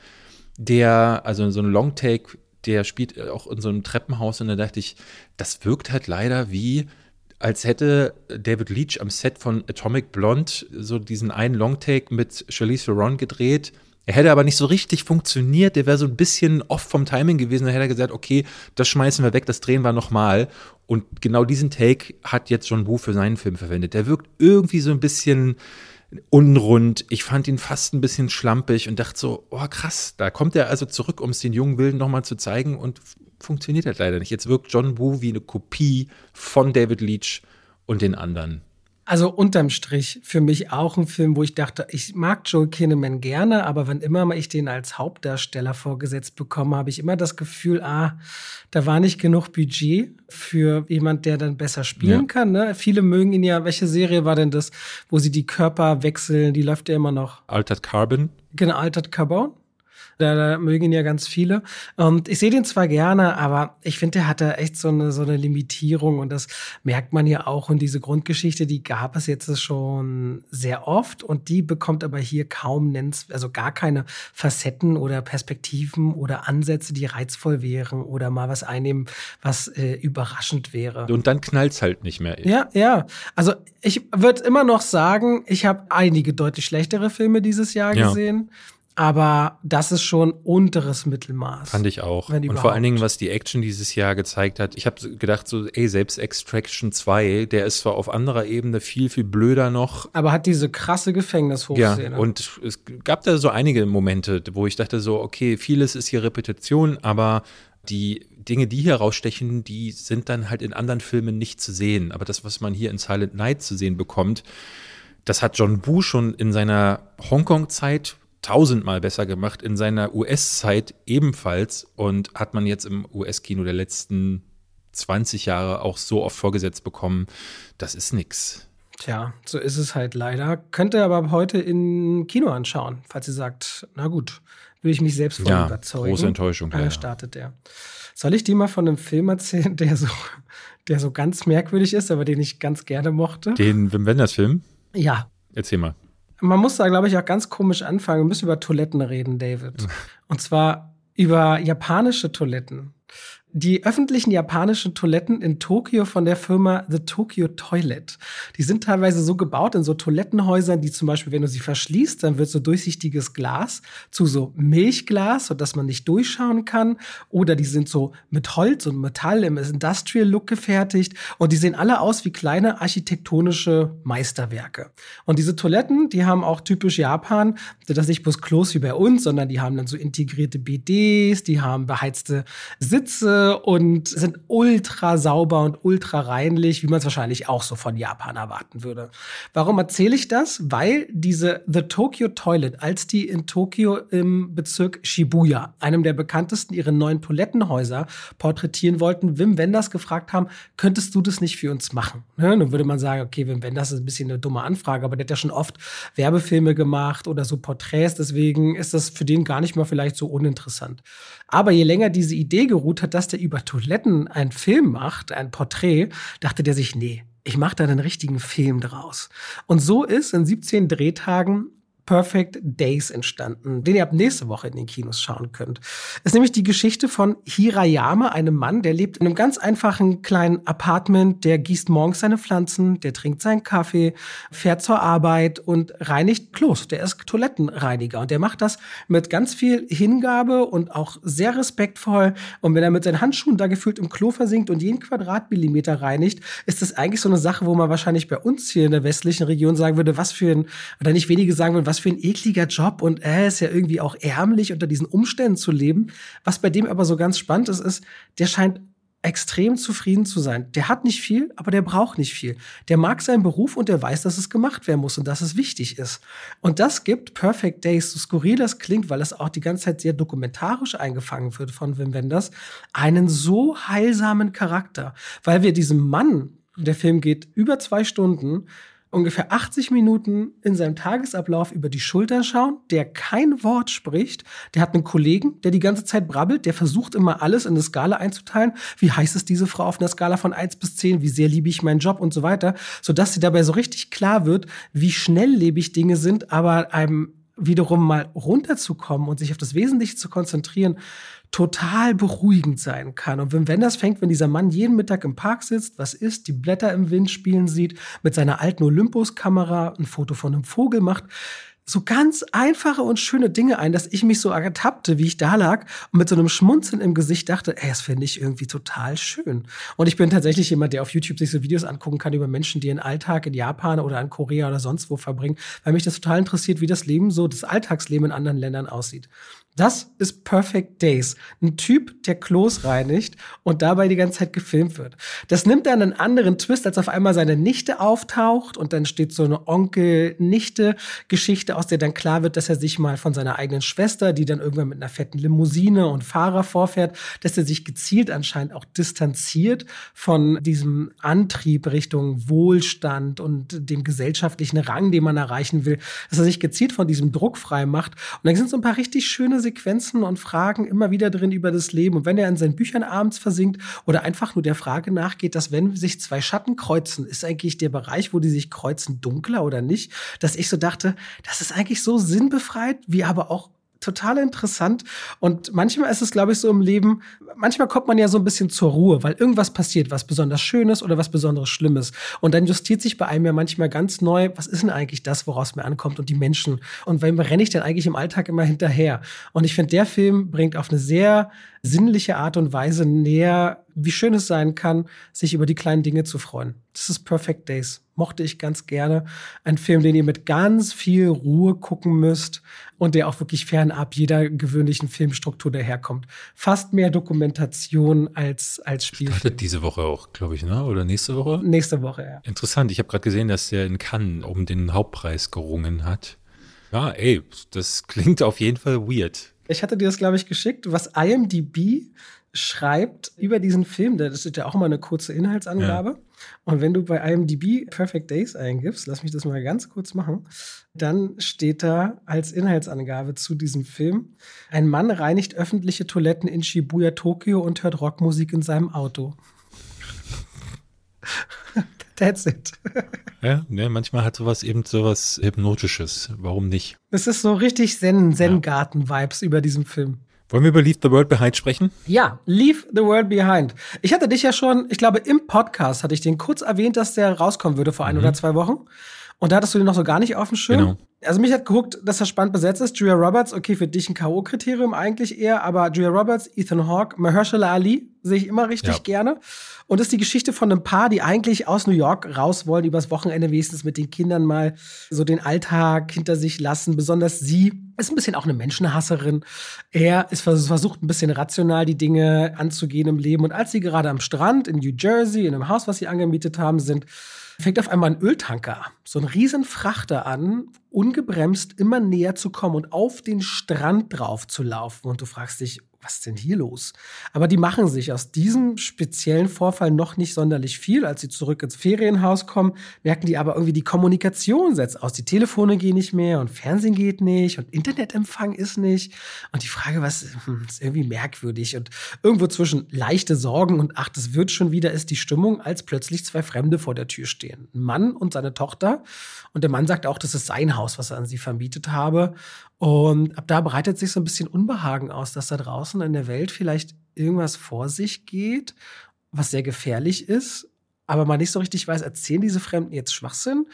der, also so ein Longtake, der spielt auch in so einem Treppenhaus und da dachte ich, das wirkt halt leider wie, als hätte David Leitch am Set von Atomic Blonde so diesen einen Longtake mit Charlize Theron gedreht. Er hätte aber nicht so richtig funktioniert, der wäre so ein bisschen off vom Timing gewesen. Da hätte er gesagt, okay, das schmeißen wir weg, das drehen wir nochmal. Und genau diesen Take hat jetzt John Woo für seinen Film verwendet. Der wirkt irgendwie so ein bisschen unrund. Ich fand ihn fast ein bisschen schlampig und dachte so, oh krass, da kommt er also zurück, um es den jungen Wilden nochmal zu zeigen und funktioniert halt leider nicht. Jetzt wirkt John Woo wie eine Kopie von David Leitch und den anderen. Also unterm Strich für mich auch ein Film, wo ich dachte, ich mag Joel Kinnaman gerne, aber wann immer ich den als Hauptdarsteller vorgesetzt bekomme, habe ich immer das Gefühl, ah, da war nicht genug Budget für jemand, der dann besser spielen ja. kann. Ne? Viele mögen ihn ja, welche Serie war denn das, wo sie die Körper wechseln, die läuft ja immer noch. Altered Carbon. Genau, Altered Carbon. Da, da mögen ihn ja ganz viele. Und ich sehe den zwar gerne, aber ich finde, der hat da echt so eine, so eine Limitierung. Und das merkt man ja auch. Und diese Grundgeschichte, die gab es jetzt schon sehr oft. Und die bekommt aber hier kaum nennens, also gar keine Facetten oder Perspektiven oder Ansätze, die reizvoll wären oder mal was einnehmen, was äh, überraschend wäre. Und dann knallt's halt nicht mehr. Ja, ja. Also ich würde immer noch sagen, ich habe einige deutlich schlechtere Filme dieses Jahr ja. gesehen. Aber das ist schon unteres Mittelmaß. Fand ich auch. Und überhaupt. Vor allen Dingen, was die Action dieses Jahr gezeigt hat. Ich habe gedacht so, ey, selbst Extraction zwei, der ist zwar auf anderer Ebene viel, viel blöder noch. Aber hat diese krasse Gefängnishochszene. Ja, und es gab da so einige Momente, wo ich dachte so, okay, vieles ist hier Repetition, aber Die Dinge, die hier rausstechen, die sind dann halt in anderen Filmen nicht zu sehen. Aber das, was man hier in Silent Night zu sehen bekommt, das hat John Woo schon in seiner Hongkong-Zeit tausendmal besser gemacht, in seiner U S-Zeit ebenfalls und hat man jetzt im U S-Kino der letzten zwanzig Jahre auch so oft vorgesetzt bekommen. Das ist nix. Tja, so ist es halt leider. Könnt ihr aber ab heute im Kino anschauen, falls ihr sagt, na gut, will ich mich selbst von ja, überzeugen. Große Enttäuschung. Dann startet der. Soll ich dir mal von einem Film erzählen, der so, der so ganz merkwürdig ist, aber den ich ganz gerne mochte? Den Wim Wenders-Film? Ja. Erzähl mal. Man muss da, glaube ich, auch ganz komisch anfangen. Wir müssen über Toiletten reden, David. Und zwar über japanische Toiletten. Die öffentlichen japanischen Toiletten in Tokio von der Firma The Tokyo Toilet. Die sind teilweise so gebaut in so Toilettenhäusern, die zum Beispiel, wenn du sie verschließt, dann wird so durchsichtiges Glas zu so Milchglas, sodass man nicht durchschauen kann. Oder die sind so mit Holz und Metall im Industrial-Look gefertigt. Und die sehen alle aus wie kleine architektonische Meisterwerke. Und diese Toiletten, die haben auch typisch Japan, das nicht bloß Klos wie bei uns, sondern die haben dann so integrierte B Ds, die haben beheizte Sitze und sind ultra sauber und ultra reinlich, wie man es wahrscheinlich auch so von Japan erwarten würde. Warum erzähle ich das? Weil diese The Tokyo Toilet, als die in Tokio im Bezirk Shibuya, einem der bekanntesten, ihre neuen Toilettenhäuser porträtieren wollten, Wim Wenders gefragt haben, könntest du das nicht für uns machen? Ne? Dann würde man sagen, okay, Wim Wenders ist ein bisschen eine dumme Anfrage, aber der hat ja schon oft Werbefilme gemacht oder so Porträts, deswegen ist das für den gar nicht mal vielleicht so uninteressant. Aber je länger diese Idee geruht hat, dass der über Toiletten einen Film macht, ein Porträt, dachte der sich, nee, ich mache da einen richtigen Film draus. Und so ist in siebzehn Drehtagen Perfect Days entstanden, den ihr ab nächste Woche in den Kinos schauen könnt. Es ist nämlich die Geschichte von Hirayama, einem Mann, der lebt in einem ganz einfachen kleinen Apartment, der gießt morgens seine Pflanzen, der trinkt seinen Kaffee, fährt zur Arbeit und reinigt Klos. Der ist Toilettenreiniger und der macht das mit ganz viel Hingabe und auch sehr respektvoll. Und wenn er mit seinen Handschuhen da gefühlt im Klo versinkt und jeden Quadratmillimeter reinigt, ist das eigentlich so eine Sache, wo man wahrscheinlich bei uns hier in der westlichen Region sagen würde, was für ein, oder nicht wenige sagen würden, was für ein ekliger Job und er äh, ist ja irgendwie auch ärmlich unter diesen Umständen zu leben. Was bei dem aber so ganz spannend ist, ist, der scheint extrem zufrieden zu sein. Der hat nicht viel, aber der braucht nicht viel. Der mag seinen Beruf und der weiß, dass es gemacht werden muss und dass es wichtig ist. Und das gibt Perfect Days, so skurril das klingt, weil es auch die ganze Zeit sehr dokumentarisch eingefangen wird von Wim Wenders, einen so heilsamen Charakter. Weil wir diesem Mann, der Film geht über zwei Stunden, ungefähr achtzig Minuten in seinem Tagesablauf über die Schulter schauen, der kein Wort spricht. Der hat einen Kollegen, der die ganze Zeit brabbelt, der versucht immer alles in eine Skala einzuteilen. Wie heiß ist diese Frau auf einer Skala von eins bis zehn? Wie sehr liebe ich meinen Job und so weiter, sodass sie dabei so richtig klar wird, wie schnelllebig Dinge sind, aber einem wiederum mal runterzukommen und sich auf das Wesentliche zu konzentrieren, total beruhigend sein kann. Und wenn Wenders fängt, wenn dieser Mann jeden Mittag im Park sitzt, was isst, die Blätter im Wind spielen sieht, mit seiner alten Olympus-Kamera ein Foto von einem Vogel macht, so ganz einfache und schöne Dinge ein, dass ich mich so ertappte, wie ich da lag und mit so einem Schmunzeln im Gesicht dachte, ey, das finde ich irgendwie total schön. Und ich bin tatsächlich jemand, der auf YouTube sich so Videos angucken kann über Menschen, die ihren Alltag in Japan oder in Korea oder sonst wo verbringen, weil mich das total interessiert, wie das Leben so, das Alltagsleben in anderen Ländern aussieht. Das ist Perfect Days. Ein Typ, der Klos reinigt und dabei die ganze Zeit gefilmt wird. Das nimmt dann einen anderen Twist, als auf einmal seine Nichte auftaucht und dann steht so eine Onkel-Nichte-Geschichte, aus der dann klar wird, dass er sich mal von seiner eigenen Schwester, die dann irgendwann mit einer fetten Limousine und Fahrer vorfährt, dass er sich gezielt anscheinend auch distanziert von diesem Antrieb Richtung Wohlstand und dem gesellschaftlichen Rang, den man erreichen will, dass er sich gezielt von diesem Druck frei macht. Und dann sind so ein paar richtig schöne Sequenzen und Fragen immer wieder drin über das Leben. Und wenn er in seinen Büchern abends versinkt oder einfach nur der Frage nachgeht, dass wenn sich zwei Schatten kreuzen, ist eigentlich der Bereich, wo die sich kreuzen, dunkler oder nicht, dass ich so dachte, das ist eigentlich so sinnbefreit, wie aber auch total interessant. Und manchmal ist es, glaube ich, so im Leben, manchmal kommt man ja so ein bisschen zur Ruhe, weil irgendwas passiert, was besonders Schönes oder was besonders Schlimmes. Und dann justiert sich bei einem ja manchmal ganz neu, was ist denn eigentlich das, woraus es mir ankommt und die Menschen? Und wem renne ich denn eigentlich im Alltag immer hinterher? Und ich finde, der Film bringt auf eine sehr sinnliche Art und Weise näher, wie schön es sein kann, sich über die kleinen Dinge zu freuen. Das ist Perfect Days. Mochte ich ganz gerne. Ein Film, den ihr mit ganz viel Ruhe gucken müsst und der auch wirklich fernab jeder gewöhnlichen Filmstruktur daherkommt. Fast mehr Dokumentation als, als Spielfilm. Startet diese Woche auch, glaube ich, ne? Oder nächste Woche? Nächste Woche, ja. Interessant. Ich habe gerade gesehen, dass der in Cannes um den Hauptpreis gerungen hat. Ja, ey, das klingt auf jeden Fall weird. Ich hatte dir das, glaube ich, geschickt, was I M D B schreibt über diesen Film. Das ist ja auch immer eine kurze Inhaltsangabe. Ja. Und wenn du bei I M D B Perfect Days eingibst, lass mich das mal ganz kurz machen, dann steht da als Inhaltsangabe zu diesem Film: Ein Mann reinigt öffentliche Toiletten in Shibuya, Tokio und hört Rockmusik in seinem Auto. That's it. Ja, ne, manchmal hat sowas eben sowas Hypnotisches. Warum nicht? Es ist so richtig Zen, Zen-Garten-Vibes über diesem Film. Wollen wir über Leave the World Behind sprechen? Ja, Leave the World Behind. Ich hatte dich ja schon, ich glaube, im Podcast hatte ich den kurz erwähnt, dass der rauskommen würde vor ein mhm. oder zwei Wochen. Und da hattest du den noch so gar nicht auf dem Schirm. Genau. Also mich hat geguckt, dass er spannend besetzt ist. Julia Roberts, okay, für dich ein K O-Kriterium eigentlich eher, aber Julia Roberts, Ethan Hawke, Mahershala Ali sehe ich immer richtig ja. gerne. Und das ist die Geschichte von einem Paar, die eigentlich aus New York raus wollen, übers Wochenende wenigstens mit den Kindern mal so den Alltag hinter sich lassen. Besonders sie ist ein bisschen auch eine Menschenhasserin. Er ist versucht, ein bisschen rational die Dinge anzugehen im Leben. Und als sie gerade am Strand in New Jersey, in einem Haus, was sie angemietet haben, sind, fängt auf einmal ein Öltanker, so ein riesen Frachter an, ungebremst immer näher zu kommen und auf den Strand drauf zu laufen. Und du fragst dich, was ist denn hier los? Aber die machen sich aus diesem speziellen Vorfall noch nicht sonderlich viel. Als sie zurück ins Ferienhaus kommen, merken die aber irgendwie, die Kommunikation setzt aus. Die Telefone gehen nicht mehr und Fernsehen geht nicht und Internetempfang ist nicht. Und die Frage, was hm, ist irgendwie merkwürdig. Und irgendwo zwischen leichte Sorgen und ach, das wird schon wieder, ist die Stimmung, als plötzlich zwei Fremde vor der Tür stehen. Ein Mann und seine Tochter. Und der Mann sagt auch, das ist sein Haus, was er an sie vermietet habe. Und ab da breitet sich so ein bisschen Unbehagen aus, dass da draußen in der Welt vielleicht irgendwas vor sich geht, was sehr gefährlich ist, aber man nicht so richtig weiß, erzählen diese Fremden jetzt Schwachsinn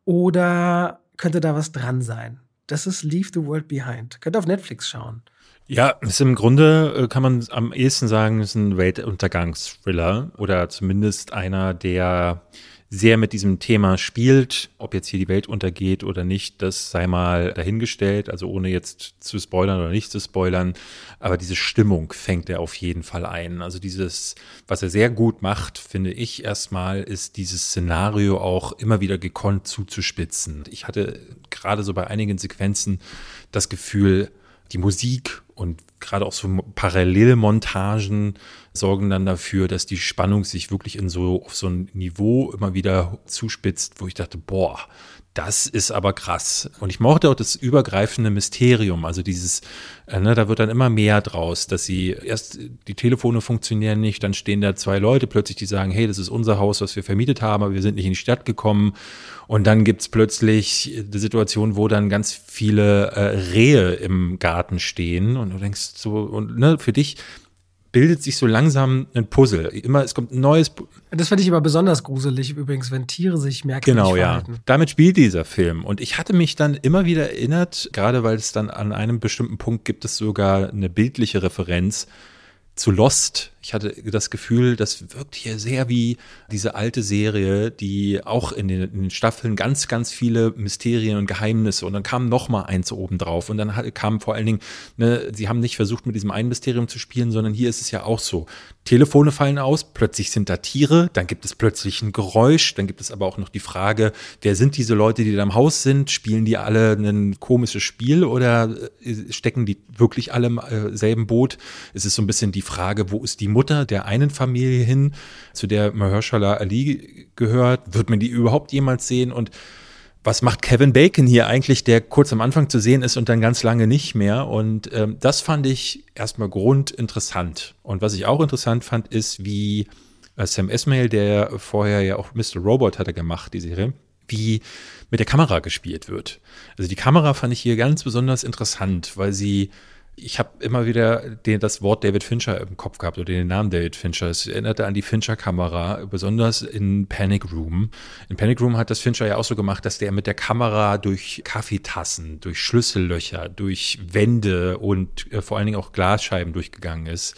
oder könnte da was dran sein? Das ist Leave the World Behind. Könnt ihr auf Netflix schauen. Ja, ist im Grunde, kann man am ehesten sagen, ist ein Weltuntergangsthriller oder zumindest einer, der sehr mit diesem Thema spielt. Ob jetzt hier die Welt untergeht oder nicht, das sei mal dahingestellt, also ohne jetzt zu spoilern oder nicht zu spoilern. Aber diese Stimmung fängt er auf jeden Fall ein. Also dieses, was er sehr gut macht, finde ich erstmal, ist dieses Szenario auch immer wieder gekonnt zuzuspitzen. Ich hatte gerade so bei einigen Sequenzen das Gefühl, die Musik und gerade auch so Parallelmontagen sorgen dann dafür, dass die Spannung sich wirklich in so auf so ein Niveau immer wieder zuspitzt, wo ich dachte, boah, das ist aber krass. Und ich mochte auch das übergreifende Mysterium, also dieses, äh, ne, da wird dann immer mehr draus, dass sie erst, die Telefone funktionieren nicht, dann stehen da zwei Leute plötzlich, die sagen, hey, das ist unser Haus, was wir vermietet haben, aber wir sind nicht in die Stadt gekommen. Und dann gibt's plötzlich die Situation, wo dann ganz viele äh, Rehe im Garten stehen und du denkst so, und ne, für dich bildet sich so langsam ein Puzzle. Immer, es kommt ein neues. Pu- das finde ich immer besonders gruselig übrigens, wenn Tiere sich merkwürdig genau, verhalten. Ja. Damit spielt dieser Film. Und ich hatte mich dann immer wieder erinnert, gerade weil es dann an einem bestimmten Punkt gibt es sogar eine bildliche Referenz zu Lost. Ich hatte das Gefühl, das wirkt hier sehr wie diese alte Serie, die auch in den, in den Staffeln ganz, ganz viele Mysterien und Geheimnisse und dann kam noch mal eins oben drauf und dann hat, kam vor allen Dingen, ne, sie haben nicht versucht, mit diesem einen Mysterium zu spielen, sondern hier ist es ja auch so. Telefone fallen aus, plötzlich sind da Tiere, dann gibt es plötzlich ein Geräusch, dann gibt es aber auch noch die Frage, wer sind diese Leute, die da im Haus sind? Spielen die alle ein komisches Spiel oder stecken die wirklich alle im äh, selben Boot? Es ist so ein bisschen die Frage, wo ist die Mutter der einen Familie hin, zu der Mahershala Ali gehört? Wird man die überhaupt jemals sehen? Und was macht Kevin Bacon hier eigentlich, der kurz am Anfang zu sehen ist und dann ganz lange nicht mehr? Und ähm, das fand ich erstmal grundinteressant. Und was ich auch interessant fand, ist, wie äh, Sam Esmail, der vorher ja auch Mister Robot hatte gemacht, die Serie, wie mit der Kamera gespielt wird. Also die Kamera fand ich hier ganz besonders interessant, weil sie Ich habe immer wieder den, das Wort David Fincher im Kopf gehabt oder den Namen David Fincher. Es erinnerte an die Fincher-Kamera, besonders in Panic Room. In Panic Room hat das Fincher ja auch so gemacht, dass der mit der Kamera durch Kaffeetassen, durch Schlüssellöcher, durch Wände und äh, vor allen Dingen auch Glasscheiben durchgegangen ist.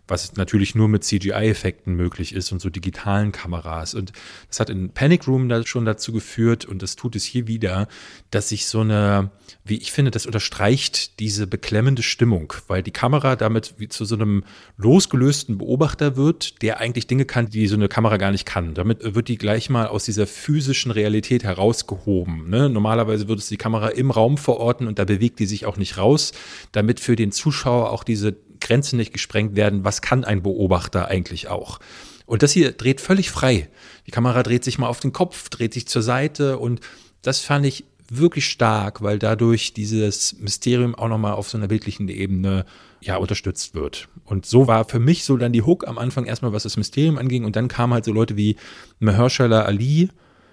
was natürlich nur mit C G I-Effekten möglich ist und so digitalen Kameras. Und das hat in Panic Room da schon dazu geführt, und das tut es hier wieder, dass sich so eine, wie ich finde, das unterstreicht diese beklemmende Stimmung, weil die Kamera damit wie zu so einem losgelösten Beobachter wird, der eigentlich Dinge kann, die so eine Kamera gar nicht kann. Damit wird die gleich mal aus dieser physischen Realität herausgehoben. Ne? Normalerweise würde es die Kamera im Raum verorten und da bewegt die sich auch nicht raus, damit für den Zuschauer auch diese Grenzen nicht gesprengt werden. Was kann ein Beobachter eigentlich auch? Und das hier dreht völlig frei. Die Kamera dreht sich mal auf den Kopf, dreht sich zur Seite, und das fand ich wirklich stark, weil dadurch dieses Mysterium auch nochmal auf so einer bildlichen Ebene ja unterstützt wird. Und so war für mich so dann die Hook am Anfang erstmal, was das Mysterium anging, und dann kamen halt so Leute wie Mahershala Ali,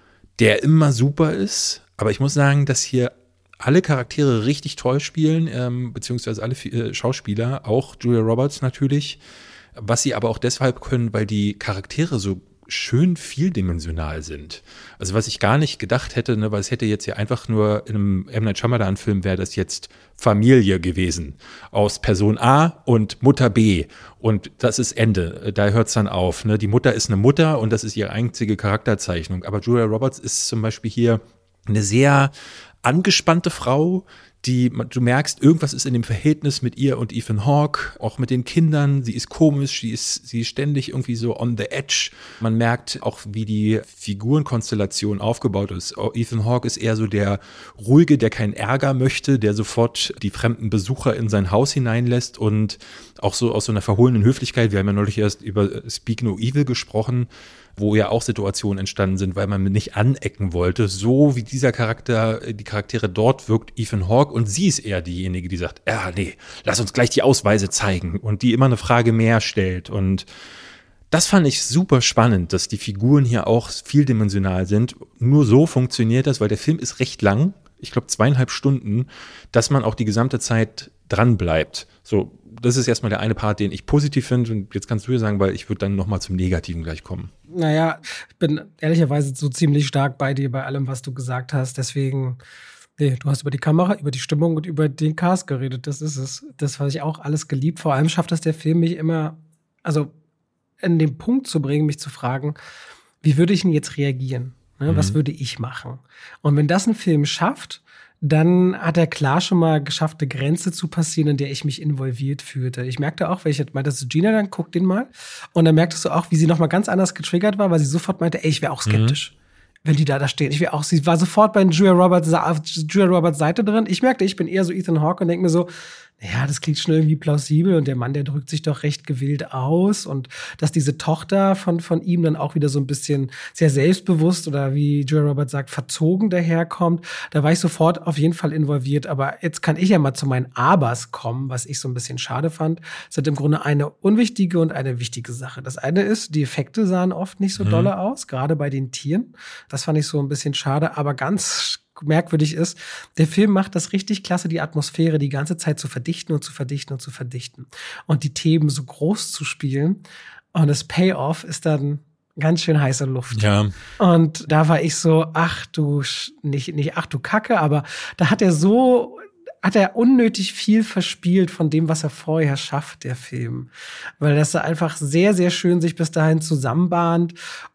der immer super ist, aber ich muss sagen, dass hier alle Charaktere richtig toll spielen, ähm, beziehungsweise alle äh, Schauspieler, auch Julia Roberts natürlich, was sie aber auch deshalb können, weil die Charaktere so schön vieldimensional sind. Also was ich gar nicht gedacht hätte, ne, weil es hätte jetzt ja einfach nur in einem M. Night Shyamalan-Film wäre das jetzt Familie gewesen, aus Person A und Mutter B, und das ist Ende, da hört es dann auf. Ne? Die Mutter ist eine Mutter und das ist ihre einzige Charakterzeichnung, aber Julia Roberts ist zum Beispiel hier eine sehr angespannte Frau, die, du merkst, irgendwas ist in dem Verhältnis mit ihr und Ethan Hawke, auch mit den Kindern. Sie ist komisch, sie ist, sie ist ständig irgendwie so on the edge. Man merkt auch, wie die Figurenkonstellation aufgebaut ist. Ethan Hawke ist eher so der Ruhige, der keinen Ärger möchte, der sofort die fremden Besucher in sein Haus hineinlässt, und auch so aus so einer verhohlenen Höflichkeit. Wir haben ja neulich erst über Speak No Evil gesprochen, wo ja auch Situationen entstanden sind, weil man nicht anecken wollte. So wie dieser Charakter, die Charaktere dort wirkt Ethan Hawke, und sie ist eher diejenige, die sagt, ja, nee, lass uns gleich die Ausweise zeigen, und die immer eine Frage mehr stellt. Und das fand ich super spannend, dass die Figuren hier auch vieldimensional sind. Nur so funktioniert das, weil der Film ist recht lang, ich glaube zweieinhalb Stunden, dass man auch die gesamte Zeit dran bleibt. So, das ist erstmal der eine Part, den ich positiv finde, und jetzt kannst du ja sagen, weil ich würde dann nochmal zum Negativen gleich kommen. Naja, ich bin ehrlicherweise so ziemlich stark bei dir, bei allem, was du gesagt hast, deswegen, nee, du hast über die Kamera, über die Stimmung und über den Cast geredet, das ist es. Das habe ich auch alles geliebt, vor allem schafft es der Film mich immer, also in den Punkt zu bringen, mich zu fragen, wie würde ich denn jetzt reagieren? Ne? Mhm. Was würde ich machen? Und wenn das ein Film schafft, dann hat er klar schon mal geschafft, eine Grenze zu passieren, in der ich mich involviert fühlte. Ich merkte auch, weil ich meinte zu Gina, dann guck den mal. Und dann merktest du auch, wie sie noch mal ganz anders getriggert war, weil sie sofort meinte, ey, ich wäre auch skeptisch. Mhm. Wenn die da da stehen. Ich wäre auch, sie war sofort bei Julia Roberts, auf Julia Roberts Seite drin. Ich merkte, ich bin eher so Ethan Hawke und denke mir so, ja, das klingt schon irgendwie plausibel, und der Mann, der drückt sich doch recht gewillt aus, und dass diese Tochter von, von ihm dann auch wieder so ein bisschen sehr selbstbewusst oder wie Julia Roberts sagt, verzogen daherkommt, da war ich sofort auf jeden Fall involviert. Aber jetzt kann ich ja mal zu meinen Abers kommen, was ich so ein bisschen schade fand. Es hat im Grunde eine unwichtige und eine wichtige Sache. Das eine ist, die Effekte sahen oft nicht so mhm. dolle aus, gerade bei den Tieren. Das fand ich so ein bisschen schade, aber ganz merkwürdig ist, der Film macht das richtig klasse, die Atmosphäre die ganze Zeit zu verdichten und zu verdichten und zu verdichten und die Themen so groß zu spielen, und das Payoff ist dann ganz schön heiße Luft. Ja. Und da war ich so, ach du, nicht, nicht ach du Kacke, aber da hat er so hat er unnötig viel verspielt von dem, was er vorher schafft, der Film. Weil das einfach sehr, sehr schön sich bis dahin zusammenbahnt,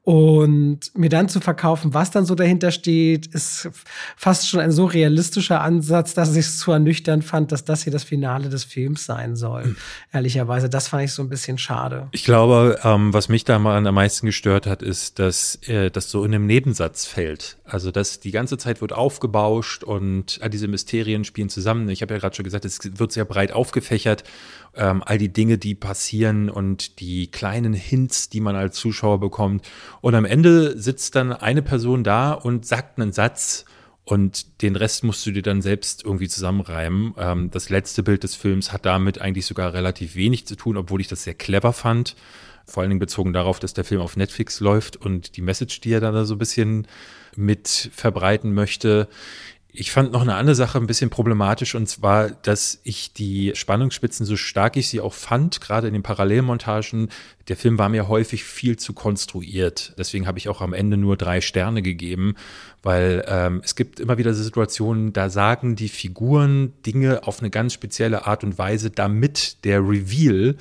und mir dann zu verkaufen, was dann so dahinter steht, ist fast schon ein so realistischer Ansatz, dass ich es zu ernüchternd fand, dass das hier das Finale des Films sein soll. Mhm. Ehrlicherweise, das fand ich so ein bisschen schade. Ich glaube, ähm, was mich da mal am meisten gestört hat, ist, dass äh, das so in einem Nebensatz fällt. Also, dass die ganze Zeit wird aufgebauscht und all diese Mysterien spielen zusammen. Ich habe ja gerade schon gesagt, es wird sehr breit aufgefächert. Ähm, all die Dinge, die passieren und die kleinen Hints, die man als Zuschauer bekommt. Und am Ende sitzt dann eine Person da und sagt einen Satz, und den Rest musst du dir dann selbst irgendwie zusammenreimen. Ähm, das letzte Bild des Films hat damit eigentlich sogar relativ wenig zu tun, obwohl ich das sehr clever fand. Vor allen Dingen bezogen darauf, dass der Film auf Netflix läuft und die Message, die er da so ein bisschen mit verbreiten möchte. Ich fand noch eine andere Sache ein bisschen problematisch, und zwar, dass ich die Spannungsspitzen, so stark ich sie auch fand, gerade in den Parallelmontagen, der Film war mir häufig viel zu konstruiert. Deswegen habe ich auch am Ende nur drei Sterne gegeben, weil ähm, es gibt immer wieder Situationen, da sagen die Figuren Dinge auf eine ganz spezielle Art und Weise, damit der Reveal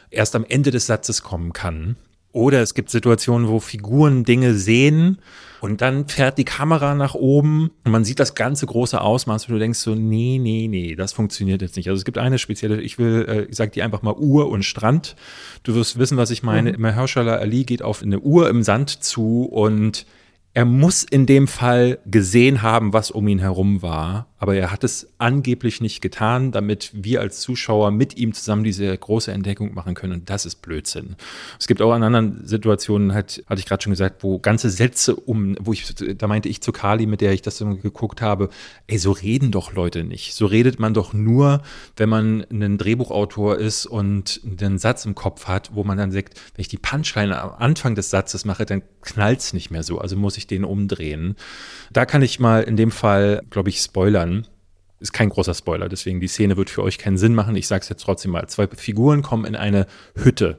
erst am Ende des Satzes kommen kann. Oder es gibt Situationen, wo Figuren Dinge sehen und dann fährt die Kamera nach oben und man sieht das ganze große Ausmaß und du denkst so, nee, nee, nee, das funktioniert jetzt nicht. Also es gibt eine spezielle, ich will, ich sag dir einfach mal Uhr und Strand. Du wirst wissen, was ich meine. Mhm. Mahershala Ali geht auf eine Uhr im Sand zu und er muss in dem Fall gesehen haben, was um ihn herum war, aber er hat es angeblich nicht getan, damit wir als Zuschauer mit ihm zusammen diese große Entdeckung machen können und das ist Blödsinn. Es gibt auch an anderen Situationen, halt, hatte ich gerade schon gesagt, wo ganze Sätze um, wo ich, da meinte ich zu Kali, mit der ich das geguckt habe, ey, so reden doch Leute nicht. So redet man doch nur, wenn man ein Drehbuchautor ist und einen Satz im Kopf hat, wo man dann sagt, wenn ich die Punchline am Anfang des Satzes mache, dann knallt's nicht mehr so, also muss ich den umdrehen. Da kann ich mal in dem Fall, glaube ich, spoilern. Ist kein großer Spoiler, deswegen die Szene wird für euch keinen Sinn machen. Ich sage es jetzt trotzdem mal. Zwei Figuren kommen in eine Hütte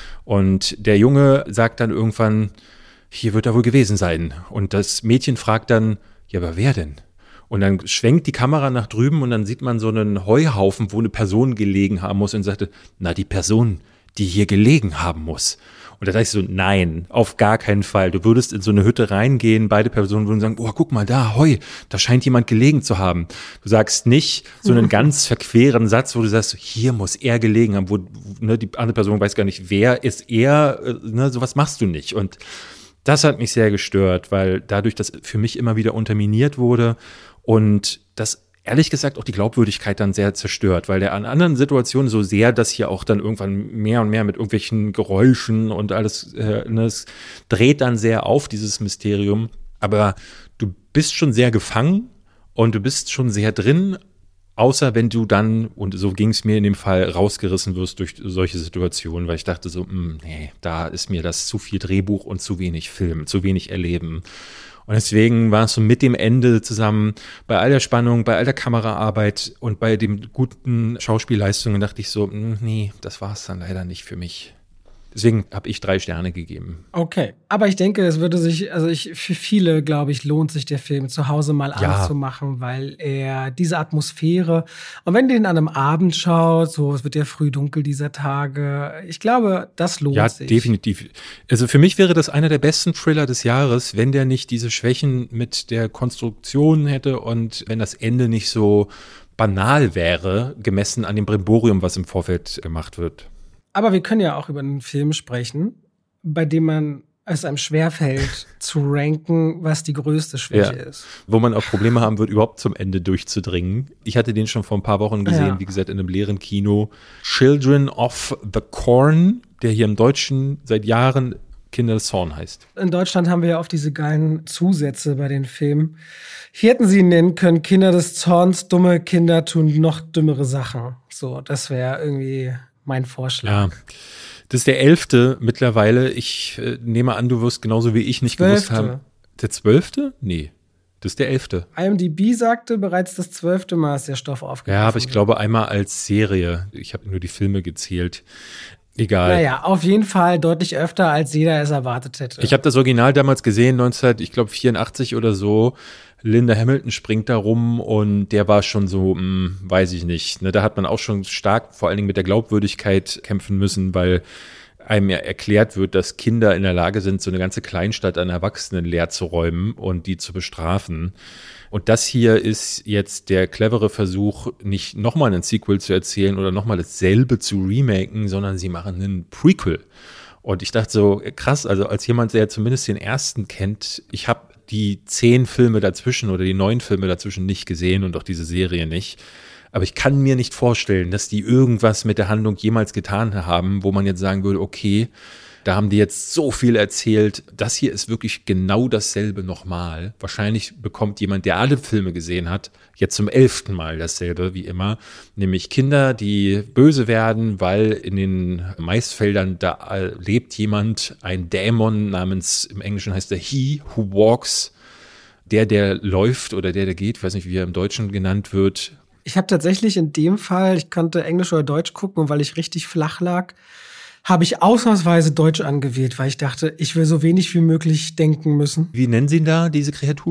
und der Junge sagt dann irgendwann, hier wird er wohl gewesen sein. Und das Mädchen fragt dann, ja, aber wer denn? Und dann schwenkt die Kamera nach drüben und dann sieht man so einen Heuhaufen, wo eine Person gelegen haben muss und sagte, na, die Person, die hier gelegen haben muss. Und da dachte ich so, nein, auf gar keinen Fall. Du würdest in so eine Hütte reingehen, beide Personen würden sagen, oh, guck mal da, Heu, da scheint jemand gelegen zu haben. Du sagst nicht so einen ganz verqueren Satz, wo du sagst, hier muss er gelegen haben, wo ne, die andere Person weiß gar nicht, wer ist er, ne, sowas machst du nicht. Und das hat mich sehr gestört, weil dadurch das für mich immer wieder unterminiert wurde und das ehrlich gesagt auch die Glaubwürdigkeit dann sehr zerstört, weil der an anderen Situationen so sehr, dass hier auch dann irgendwann mehr und mehr mit irgendwelchen Geräuschen und alles, äh, ne, es dreht dann sehr auf, dieses Mysterium. Aber du bist schon sehr gefangen und du bist schon sehr drin, außer wenn du dann, und so ging es mir in dem Fall, rausgerissen wirst durch solche Situationen, weil ich dachte so, mh, nee, da ist mir das zu viel Drehbuch und zu wenig Film, zu wenig Erleben. Und deswegen war es so mit dem Ende zusammen, bei all der Spannung, bei all der Kameraarbeit und bei den guten Schauspielleistungen dachte ich so, nee, das war es dann leider nicht für mich. Deswegen habe ich drei Sterne gegeben. Okay, aber ich denke, es würde sich, also ich, für viele, glaube ich, lohnt sich der Film zu Hause mal ja. anzumachen, weil er diese Atmosphäre, und wenn du ihn an einem Abend schaut, so, es wird ja früh dunkel dieser Tage, ich glaube, das lohnt ja, sich. Ja, definitiv. Also für mich wäre das einer der besten Thriller des Jahres, wenn der nicht diese Schwächen mit der Konstruktion hätte und wenn das Ende nicht so banal wäre, gemessen an dem Brimborium, was im Vorfeld gemacht wird. Aber wir können ja auch über einen Film sprechen, bei dem man es einem schwerfällt, zu ranken, was die größte Schwäche ja, ist. Wo man auch Probleme haben wird, überhaupt zum Ende durchzudringen. Ich hatte den schon vor ein paar Wochen gesehen, ja. wie gesagt, in einem leeren Kino. Children of the Corn, der hier im Deutschen seit Jahren Kinder des Zorn heißt. In Deutschland haben wir ja oft diese geilen Zusätze bei den Filmen. Hier hätten sie ihn nennen können, Kinder des Zorns, dumme Kinder tun noch dümmere Sachen. So, das wäre irgendwie mein Vorschlag. Ja, das ist der elfte mittlerweile. Ich äh, nehme an, du wirst genauso wie ich nicht gewusst haben. Der zwölfte? Nee, das ist der elfte. I M D B sagte, bereits das zwölfte Mal ist der Stoff aufgegriffen. Ja, aber ich glaube einmal als Serie. Ich habe nur die Filme gezählt. Egal. Naja, auf jeden Fall deutlich öfter, als jeder es erwartet hätte. Ich habe das Original damals gesehen, neunzehn, ich glaube vierundachtzig oder so. Linda Hamilton springt da rum und der war schon so, mh, weiß ich nicht. Ne, da hat man auch schon stark, vor allen Dingen mit der Glaubwürdigkeit kämpfen müssen, weil einem ja erklärt wird, dass Kinder in der Lage sind, so eine ganze Kleinstadt an Erwachsenen leer zu räumen und die zu bestrafen. Und das hier ist jetzt der clevere Versuch, nicht nochmal einen Sequel zu erzählen oder nochmal dasselbe zu remaken, sondern sie machen einen Prequel. Und ich dachte so, krass, also als jemand, der zumindest den ersten kennt, ich habe die zehn Filme dazwischen oder die neun Filme dazwischen nicht gesehen und auch diese Serie nicht. Aber ich kann mir nicht vorstellen, dass die irgendwas mit der Handlung jemals getan haben, wo man jetzt sagen würde, okay, da haben die jetzt so viel erzählt. Das hier ist wirklich genau dasselbe nochmal. Wahrscheinlich bekommt jemand, der alle Filme gesehen hat, jetzt zum elften Mal dasselbe, wie immer. Nämlich Kinder, die böse werden, weil in den Maisfeldern da lebt jemand, ein Dämon namens, im Englischen heißt er He Who Walks. Der, der läuft oder der, der geht, ich weiß nicht, wie er im Deutschen genannt wird. Ich habe tatsächlich in dem Fall, ich konnte Englisch oder Deutsch gucken, und weil ich richtig flach lag, habe ich ausnahmsweise Deutsch angewählt, weil ich dachte, ich will so wenig wie möglich denken müssen. Wie nennen Sie ihn da, diese Kreatur?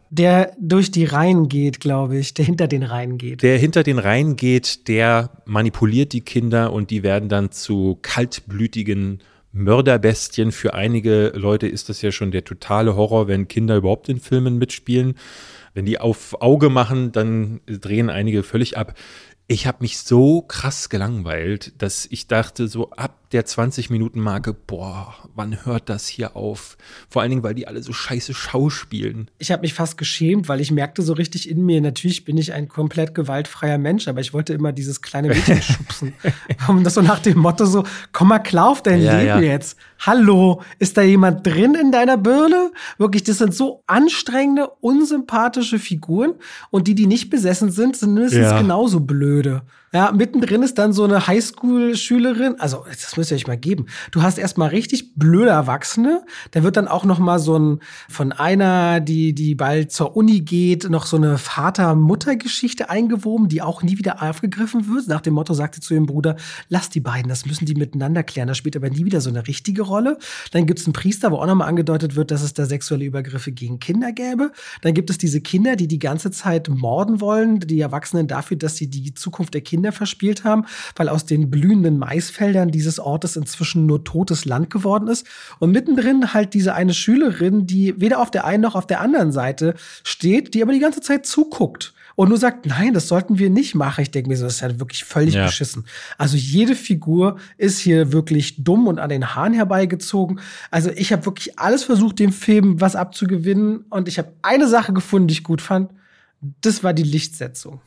Der durch die Reihen geht, glaube ich, der hinter den Reihen geht. Der hinter den Reihen geht, der manipuliert die Kinder und die werden dann zu kaltblütigen Mörderbestien. Für einige Leute ist das ja schon der totale Horror, wenn Kinder überhaupt in Filmen mitspielen. Wenn die auf Auge machen, dann drehen einige völlig ab. Ich habe mich so krass gelangweilt, dass ich dachte, so ab der zwanzig-Minuten-Marke, boah, wann hört das hier auf? Vor allen Dingen, weil die alle so scheiße schauspielen. Ich habe mich fast geschämt, weil ich merkte so richtig in mir, natürlich bin ich ein komplett gewaltfreier Mensch, aber ich wollte immer dieses kleine Mädchen schubsen. Und das so nach dem Motto so, komm mal klar auf dein Ja, Leben ja. jetzt. Hallo, ist da jemand drin in deiner Birne? Wirklich, das sind so anstrengende, unsympathische Figuren. Und die, die nicht besessen sind, sind mindestens Ja. genauso blöde. Ja, mittendrin ist dann so eine Highschool-Schülerin, also das müsst ihr euch mal geben. Du hast erstmal richtig blöde Erwachsene, da wird dann auch noch mal so ein von einer, die die bald zur Uni geht, noch so eine Vater-Mutter-Geschichte eingewoben, die auch nie wieder aufgegriffen wird. Nach dem Motto sagt sie zu ihrem Bruder, lass die beiden, das müssen die miteinander klären. Das spielt aber nie wieder so eine richtige Rolle. Dann gibt's einen Priester, wo auch noch mal angedeutet wird, dass es da sexuelle Übergriffe gegen Kinder gäbe. Dann gibt es diese Kinder, die die ganze Zeit morden wollen, die Erwachsenen dafür, dass sie die Zukunft der Kinder verspielt haben, weil aus den blühenden Maisfeldern dieses Ortes inzwischen nur totes Land geworden ist. Und mittendrin halt diese eine Schülerin, die weder auf der einen noch auf der anderen Seite steht, die aber die ganze Zeit zuguckt und nur sagt, nein, das sollten wir nicht machen. Ich denke mir so, das ist ja wirklich völlig Ja. beschissen. Also jede Figur ist hier wirklich dumm und an den Haaren herbeigezogen. Also ich habe wirklich alles versucht, dem Film was abzugewinnen. Und ich habe eine Sache gefunden, die ich gut fand. Das war die Lichtsetzung.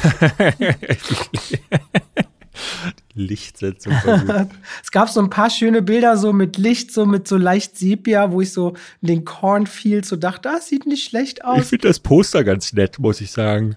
Lichtsetzung. war gut. Es gab so ein paar schöne Bilder so mit Licht, so mit so leicht Sepia, wo ich so in den Cornfields so dachte, das sieht nicht schlecht Ich aus. finde das Poster ganz nett, muss ich sagen.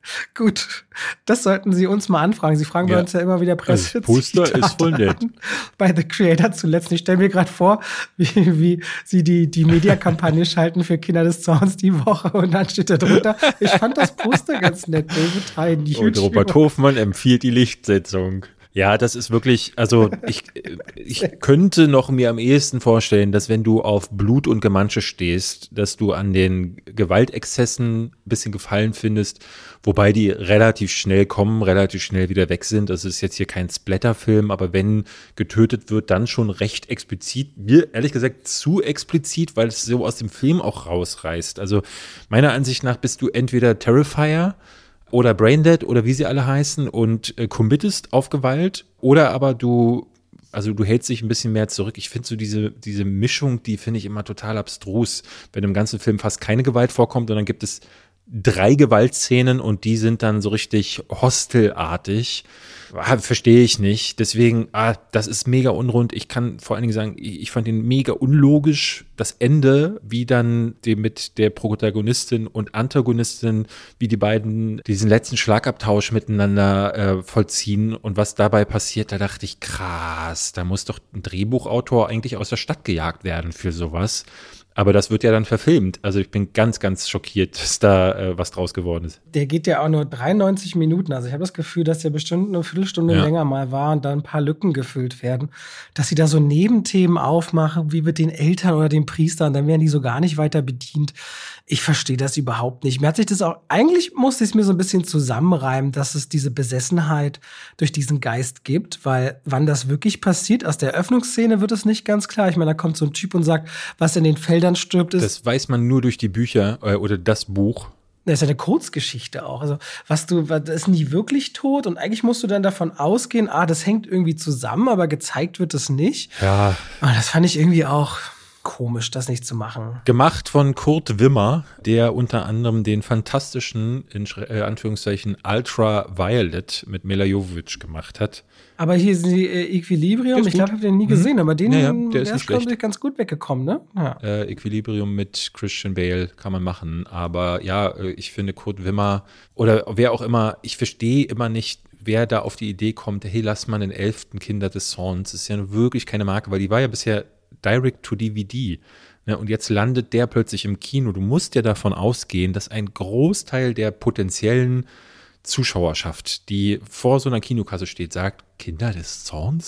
Gut, das sollten Sie uns mal anfragen. Sie fragen bei Ja. uns ja immer wieder Presse. Das Poster ist voll nett. Bei The Creator zuletzt. Ich stelle mir gerade vor, wie, wie Sie die, die Mediakampagne schalten für Kinder des Zorns die Woche und dann steht da drunter, ich fand das Poster ganz nett. David Hein, die Und Robert Hofmann empfiehlt die Lichtsetzung. Ja, das ist wirklich, also ich, ich könnte noch mir am ehesten vorstellen, dass wenn du auf Blut und Gemansche stehst, dass du an den Gewaltexzessen ein bisschen Gefallen findest, wobei die relativ schnell kommen, relativ schnell wieder weg sind. Das ist jetzt hier kein Splatterfilm, aber wenn getötet wird, dann schon recht explizit. Mir ehrlich gesagt zu explizit, weil es so aus dem Film auch rausreißt. Also meiner Ansicht nach bist du entweder Terrifier oder Braindead oder wie sie alle heißen und äh, committest auf Gewalt oder aber du, also du hältst dich ein bisschen mehr zurück. Ich finde so diese, diese Mischung, die finde ich immer total abstrus, wenn im ganzen Film fast keine Gewalt vorkommt und dann gibt es drei Gewaltszenen und die sind dann so richtig hostelartig. Ah, verstehe ich nicht. Deswegen, ah, das ist mega unrund. Ich kann vor allen Dingen sagen, ich, ich fand den mega unlogisch. Das Ende, wie dann die mit der Protagonistin und Antagonistin, wie die beiden diesen letzten Schlagabtausch miteinander äh, vollziehen und was dabei passiert, da dachte ich, krass, da muss doch ein Drehbuchautor eigentlich aus der Stadt gejagt werden für sowas. Aber das wird ja dann verfilmt. Also ich bin ganz, ganz schockiert, dass da äh, was draus geworden ist. Der geht ja auch nur dreiundneunzig Minuten. Also ich habe das Gefühl, dass der bestimmt eine Viertelstunde Ja. länger mal war und dann ein paar Lücken gefüllt werden. Dass sie da so Nebenthemen aufmachen, wie mit den Eltern oder den Priestern, dann werden die so gar nicht weiter bedient. Ich verstehe das überhaupt nicht. Mir hat sich das auch, eigentlich musste ich es mir so ein bisschen zusammenreimen, dass es diese Besessenheit durch diesen Geist gibt, weil wann das wirklich passiert, aus der Eröffnungsszene wird es nicht ganz klar. Ich meine, da kommt so ein Typ und sagt, was in den Feldern stirbt, ist Das weiß man nur durch die Bücher äh, oder das Buch. das ist ja eine Kurzgeschichte auch. Also, was du, was, das ist nie wirklich tot und eigentlich musst du dann davon ausgehen, ah, das hängt irgendwie zusammen, aber gezeigt wird es nicht. Ja. Aber das fand ich irgendwie auch komisch, das nicht zu machen. Gemacht von Kurt Wimmer, der unter anderem den fantastischen, in Schre- äh, Anführungszeichen, Ultraviolet mit Mila Jovovich gemacht hat. Aber hier ist die äh, Equilibrium, Der ist ich glaube, ich gut. habe den nie gesehen, aber den, Ja, ja, der ist der nicht ist, glaube schlecht. ich, ganz gut weggekommen, ne? Ja. Äh, Equilibrium mit Christian Bale kann man machen. Aber ja, äh, ich finde Kurt Wimmer oder wer auch immer, ich verstehe immer nicht, wer da auf die Idee kommt, hey, lass mal den elften Kinder des Zorns. Das ist ja nun wirklich keine Marke, weil die war ja bisher Direct-to-D V D. Ne? Und jetzt landet der plötzlich im Kino. Du musst ja davon ausgehen, dass ein Großteil der potenziellen Zuschauerschaft, die vor so einer Kinokasse steht, sagt, Kinder des Zorns?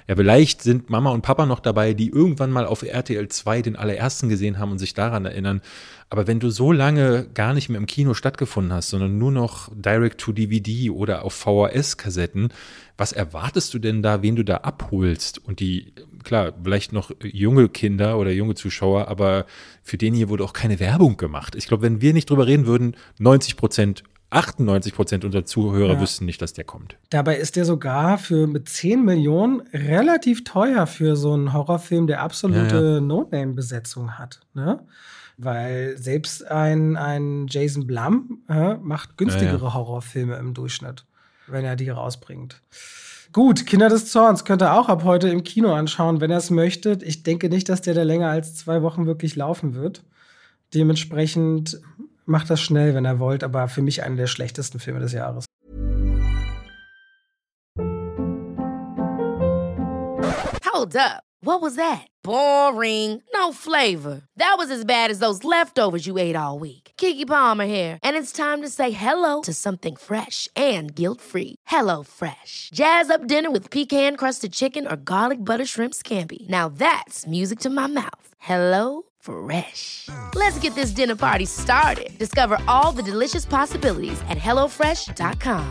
Ja, vielleicht sind Mama und Papa noch dabei, die irgendwann mal auf R T L zwei den allerersten gesehen haben und sich daran erinnern. Aber wenn du so lange gar nicht mehr im Kino stattgefunden hast, sondern nur noch Direct-to-D V D oder auf V H S-Kassetten, was erwartest du denn da, wen du da abholst? Und die, klar, vielleicht noch junge Kinder oder junge Zuschauer, aber für den hier wurde auch keine Werbung gemacht. Ich glaube, wenn wir nicht drüber reden würden, neunzig Prozent achtundneunzig Prozent unserer Zuhörer ja. wüssten nicht, dass der kommt. Dabei ist der sogar für mit zehn Millionen relativ teuer für so einen Horrorfilm, der absolute ja, ja. No-Name-Besetzung hat. Ne? Weil selbst ein, ein Jason Blum äh, macht günstigere ja, ja. Horrorfilme im Durchschnitt, wenn er die rausbringt. Gut, Kinder des Zorns könnt ihr auch ab heute im Kino anschauen, wenn ihr es möchtet. Ich denke nicht, dass der da länger als zwei Wochen wirklich laufen wird. Dementsprechend macht das schnell, wenn ihr wollt, aber für mich einer der schlechtesten Filme des Jahres. Hold up. What was that? Boring. No flavor. That was as bad as those leftovers you ate all week. Keke Palmer here, and it's time to say hello to something fresh and guilt-free. Hello Fresh. Jazz up dinner with pecan-crusted chicken or garlic butter shrimp scampi. Now that's music to my mouth. Hello Fresh. Let's get this dinner party started. Discover all the delicious possibilities at hello fresh dot com.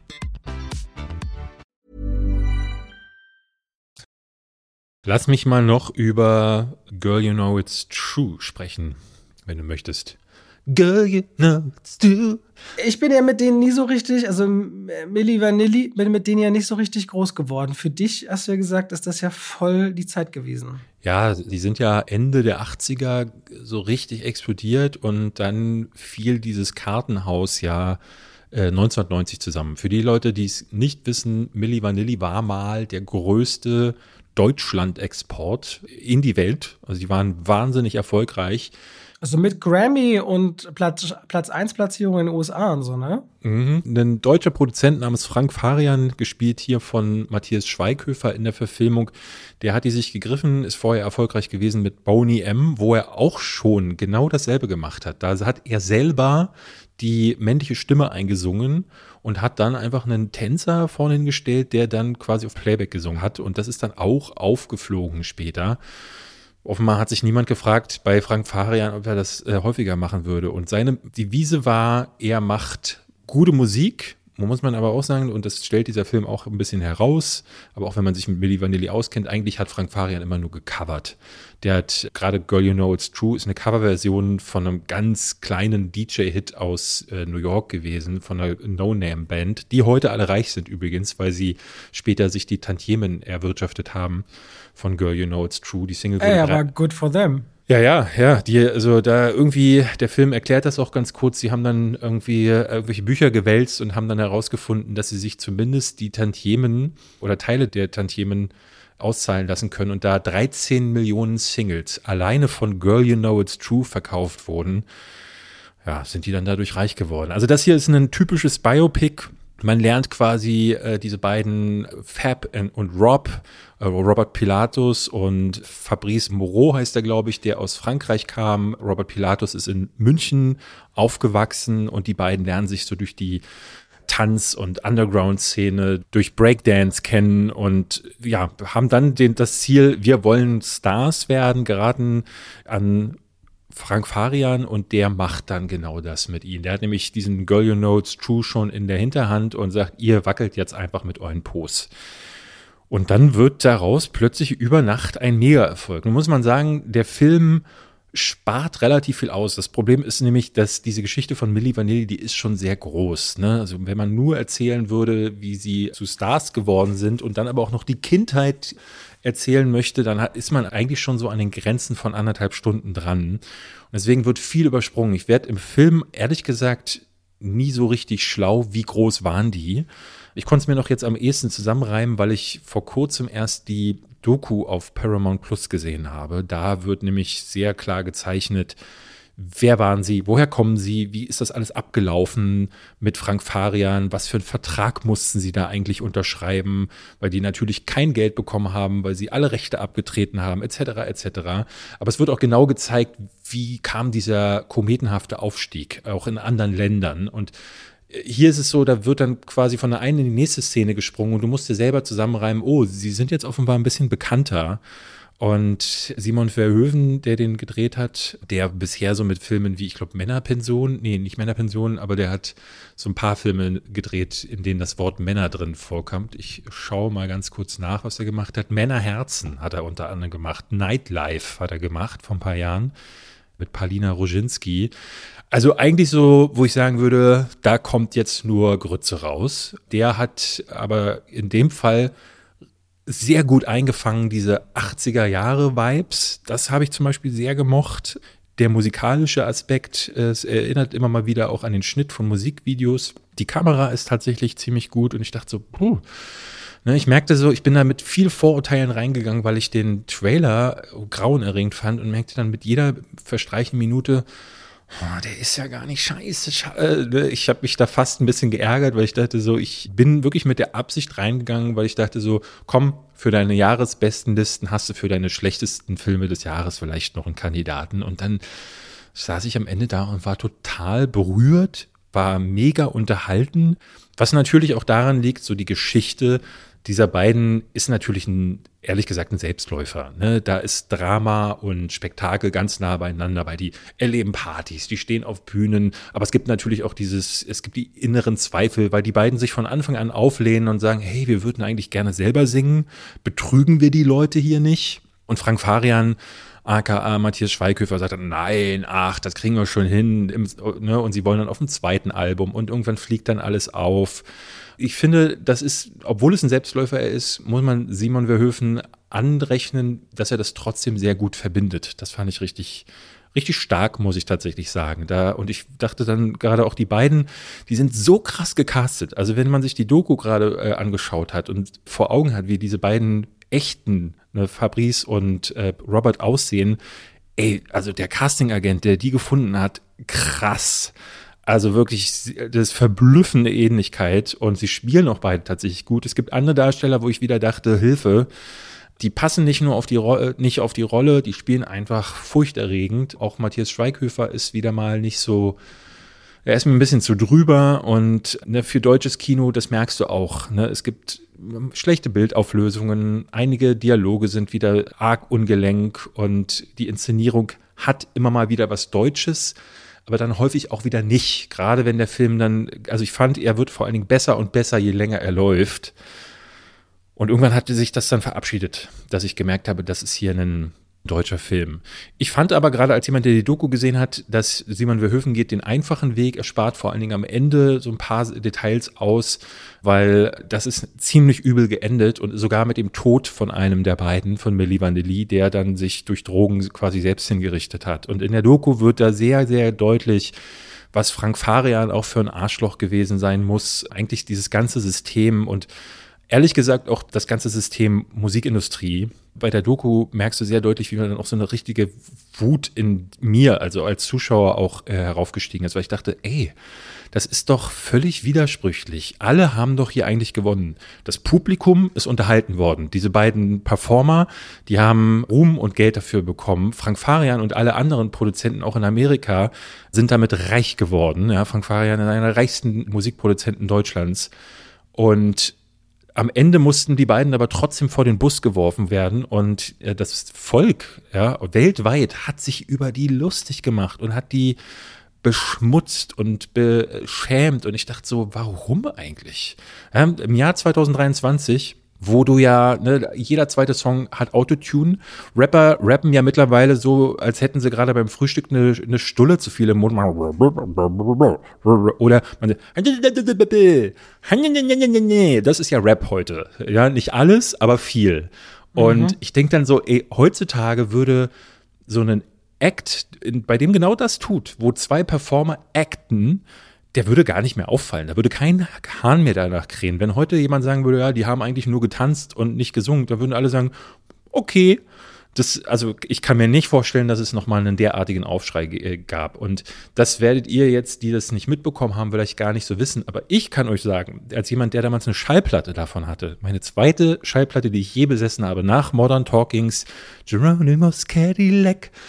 Lass mich mal noch über Girl, You Know It's True sprechen, wenn du möchtest. Girl, You Know It's True. Ich bin ja mit denen nie so richtig, also Milli Vanilli, bin mit denen ja nicht so richtig groß geworden. Für dich, hast du ja gesagt, ist das ja voll die Zeit gewesen. Ja, die sind ja Ende der achtziger so richtig explodiert und dann fiel dieses Kartenhaus ja äh, neunzehnhundertneunzig zusammen. Für die Leute, die es nicht wissen, Milli Vanilli war mal der größte Deutschland-Export in die Welt. Also die waren wahnsinnig erfolgreich. Also mit Grammy und Platz, Platz eins Platzierung in den U S A und so, ne? Mhm. Ein deutscher Produzent namens Frank Farian, gespielt hier von Matthias Schweighöfer in der Verfilmung, der hat die sich gegriffen, ist vorher erfolgreich gewesen mit Boney M., wo er auch schon genau dasselbe gemacht hat. Da hat er selber die männliche Stimme eingesungen und hat dann einfach einen Tänzer vorne hingestellt, der dann quasi auf Playback gesungen hat. Und das ist dann auch aufgeflogen später. Offenbar hat sich niemand gefragt bei Frank Farian, ob er das äh, häufiger machen würde. Und seine Devise war, er macht gute Musik, muss man aber auch sagen, und das stellt dieser Film auch ein bisschen heraus, aber auch wenn man sich mit Milli Vanilli auskennt, eigentlich hat Frank Farian immer nur gecovert. Der hat gerade Girl, You Know It's True, ist eine Coverversion von einem ganz kleinen D J-Hit aus äh, New York gewesen, von einer No-Name-Band, die heute alle reich sind übrigens, weil sie später sich die Tantiemen erwirtschaftet haben von Girl, You Know It's True. Die Single wurde Ey, aber good for them. Ja, ja, ja, die, also da irgendwie, der Film erklärt das auch ganz kurz, sie haben dann irgendwie irgendwelche Bücher gewälzt und haben dann herausgefunden, dass sie sich zumindest die Tantiemen oder Teile der Tantiemen auszahlen lassen können und da dreizehn Millionen Singles alleine von Girl, You Know It's True verkauft wurden, ja, sind die dann dadurch reich geworden. Also das hier ist ein typisches Biopic. Man lernt quasi äh, diese beiden Fab und Rob, äh, Robert Pilatus und Fabrice Moreau heißt er, glaube ich, der aus Frankreich kam. Robert Pilatus ist in München aufgewachsen und die beiden lernen sich so durch die Tanz- und Underground-Szene, durch Breakdance kennen und ja, haben dann den, das Ziel, wir wollen Stars werden, geraten an Frank Farian und der macht dann genau das mit ihnen. Der hat nämlich diesen Girl, You Know It's True schon in der Hinterhand und sagt, ihr wackelt jetzt einfach mit euren Pos. Und dann wird daraus plötzlich über Nacht ein Mega-Erfolg. Nun muss man sagen, der Film spart relativ viel aus. Das Problem ist nämlich, dass diese Geschichte von Milli Vanilli, die ist schon sehr groß. Ne? Also wenn man nur erzählen würde, wie sie zu Stars geworden sind und dann aber auch noch die Kindheit erzählen möchte, dann ist man eigentlich schon so an den Grenzen von anderthalb Stunden dran. Und deswegen wird viel übersprungen. Ich werde im Film, ehrlich gesagt, nie so richtig schlau, wie groß waren die. Ich konnte es mir noch jetzt am ehesten zusammenreimen, weil ich vor kurzem erst die Doku auf Paramount Plus gesehen habe. Da wird nämlich sehr klar gezeichnet, wer waren sie, woher kommen sie, wie ist das alles abgelaufen mit Frank Farian, was für einen Vertrag mussten sie da eigentlich unterschreiben, weil die natürlich kein Geld bekommen haben, weil sie alle Rechte abgetreten haben, et cetera et cetera. Aber es wird auch genau gezeigt, wie kam dieser kometenhafte Aufstieg, auch in anderen Ländern. Und Hier ist es so, da wird dann quasi von der einen in die nächste Szene gesprungen und du musst dir selber zusammenreimen, oh, sie sind jetzt offenbar ein bisschen bekannter. Und Simon Verhoeven, der den gedreht hat, der bisher so mit Filmen wie, ich glaube, Männerpension, nee, nicht Männerpension, aber der hat so ein paar Filme gedreht, in denen das Wort Männer drin vorkommt. Ich schaue mal ganz kurz nach, was er gemacht hat. Männerherzen hat er unter anderem gemacht. Nightlife hat er gemacht vor ein paar Jahren mit Paulina Roginski. Also eigentlich so, wo ich sagen würde, da kommt jetzt nur Grütze raus. Der hat aber in dem Fall sehr gut eingefangen, diese achtziger-Jahre-Vibes. Das habe ich zum Beispiel sehr gemocht. Der musikalische Aspekt, es erinnert immer mal wieder auch an den Schnitt von Musikvideos. Die Kamera ist tatsächlich ziemlich gut und ich dachte so, puh. Ne, ich merkte so, ich bin da mit viel Vorurteilen reingegangen, weil ich den Trailer grauenerregend fand und merkte dann mit jeder verstreichenden Minute, oh, der ist ja gar nicht scheiße. Ich habe mich da fast ein bisschen geärgert, weil ich dachte so, ich bin wirklich mit der Absicht reingegangen, weil ich dachte so, komm, für deine Jahresbestenlisten hast du für deine schlechtesten Filme des Jahres vielleicht noch einen Kandidaten. Und dann saß ich am Ende da und war total berührt, war mega unterhalten, was natürlich auch daran liegt, so die Geschichte dieser beiden ist natürlich ein, ehrlich gesagt, ein Selbstläufer. Ne? Da ist Drama und Spektakel ganz nah beieinander, weil die erleben Partys, die stehen auf Bühnen, aber es gibt natürlich auch dieses, es gibt die inneren Zweifel, weil die beiden sich von Anfang an auflehnen und sagen, hey, wir würden eigentlich gerne selber singen, betrügen wir die Leute hier nicht? Und Frank Farian, aka Matthias Schweighöfer, sagt dann, nein, ach, das kriegen wir schon hin, im, ne? Und sie wollen dann auf dem zweiten Album und irgendwann fliegt dann alles auf. Ich finde, das ist, obwohl es ein Selbstläufer ist, muss man Simon Verhoeven anrechnen, dass er das trotzdem sehr gut verbindet. Das fand ich richtig, richtig stark, muss ich tatsächlich sagen. Da, und ich dachte dann gerade auch die beiden, die sind so krass gecastet. Also wenn man sich die Doku gerade äh, angeschaut hat und vor Augen hat, wie diese beiden echten, ne, Fabrice und äh, Robert aussehen, ey, also der Casting-Agent, der die gefunden hat, krass. Also wirklich, das ist verblüffende Ähnlichkeit und sie spielen auch beide tatsächlich gut. Es gibt andere Darsteller, wo ich wieder dachte, Hilfe, die passen nicht nur auf die Rolle, nicht auf die Rolle, die spielen einfach furchterregend. Auch Matthias Schweighöfer ist wieder mal nicht so, er ist mir ein bisschen zu drüber und ne, für deutsches Kino, das merkst du auch. Ne? Es gibt schlechte Bildauflösungen, einige Dialoge sind wieder arg ungelenk und die Inszenierung hat immer mal wieder was Deutsches, aber dann häufig auch wieder nicht. Gerade wenn der Film dann, also ich fand, er wird vor allen Dingen besser und besser, je länger er läuft. Und irgendwann hatte sich das dann verabschiedet, dass ich gemerkt habe, das ist hier ein deutscher Film. Ich fand aber gerade als jemand, der die Doku gesehen hat, dass Simon Verhoeven geht den einfachen Weg, er spart vor allen Dingen am Ende so ein paar Details aus, weil das ist ziemlich übel geendet und sogar mit dem Tod von einem der beiden, von Milli Vanilli, der dann sich durch Drogen quasi selbst hingerichtet hat. Und in der Doku wird da sehr, sehr deutlich, was Frank Farian auch für ein Arschloch gewesen sein muss. Eigentlich dieses ganze System und ehrlich gesagt auch das ganze System Musikindustrie. Bei der Doku merkst du sehr deutlich, wie man dann auch so eine richtige Wut in mir, also als Zuschauer auch äh, heraufgestiegen ist, weil ich dachte, ey, das ist doch völlig widersprüchlich. Alle haben doch hier eigentlich gewonnen. Das Publikum ist unterhalten worden. Diese beiden Performer, die haben Ruhm und Geld dafür bekommen. Frank Farian und alle anderen Produzenten auch in Amerika sind damit reich geworden. Ja, Frank Farian ist einer der reichsten Musikproduzenten Deutschlands. Und am Ende mussten die beiden aber trotzdem vor den Bus geworfen werden und äh, das Volk, ja, weltweit hat sich über die lustig gemacht und hat die beschmutzt und beschämt und ich dachte so, warum eigentlich? Ja, im Jahr zwanzig dreiundzwanzig, wo du ja, ne, jeder zweite Song hat Autotune. Rapper rappen ja mittlerweile so, als hätten sie gerade beim Frühstück eine, eine Stulle zu viel im Mund. Oder man, das ist ja Rap heute. Ja, nicht alles, aber viel. Und mhm. ich denke dann so, ey, heutzutage würde so ein Act, bei dem genau das tut, wo zwei Performer acten, der würde gar nicht mehr auffallen. Da würde kein Hahn mehr danach krähen. Wenn heute jemand sagen würde, ja, die haben eigentlich nur getanzt und nicht gesungen, da würden alle sagen, okay. Das, also ich kann mir nicht vorstellen, dass es nochmal einen derartigen Aufschrei g- gab. Und das werdet ihr jetzt, die das nicht mitbekommen haben, vielleicht gar nicht so wissen. Aber ich kann euch sagen, als jemand, der damals eine Schallplatte davon hatte, meine zweite Schallplatte, die ich je besessen habe, nach Modern Talkings, Geronimo's Cadillac,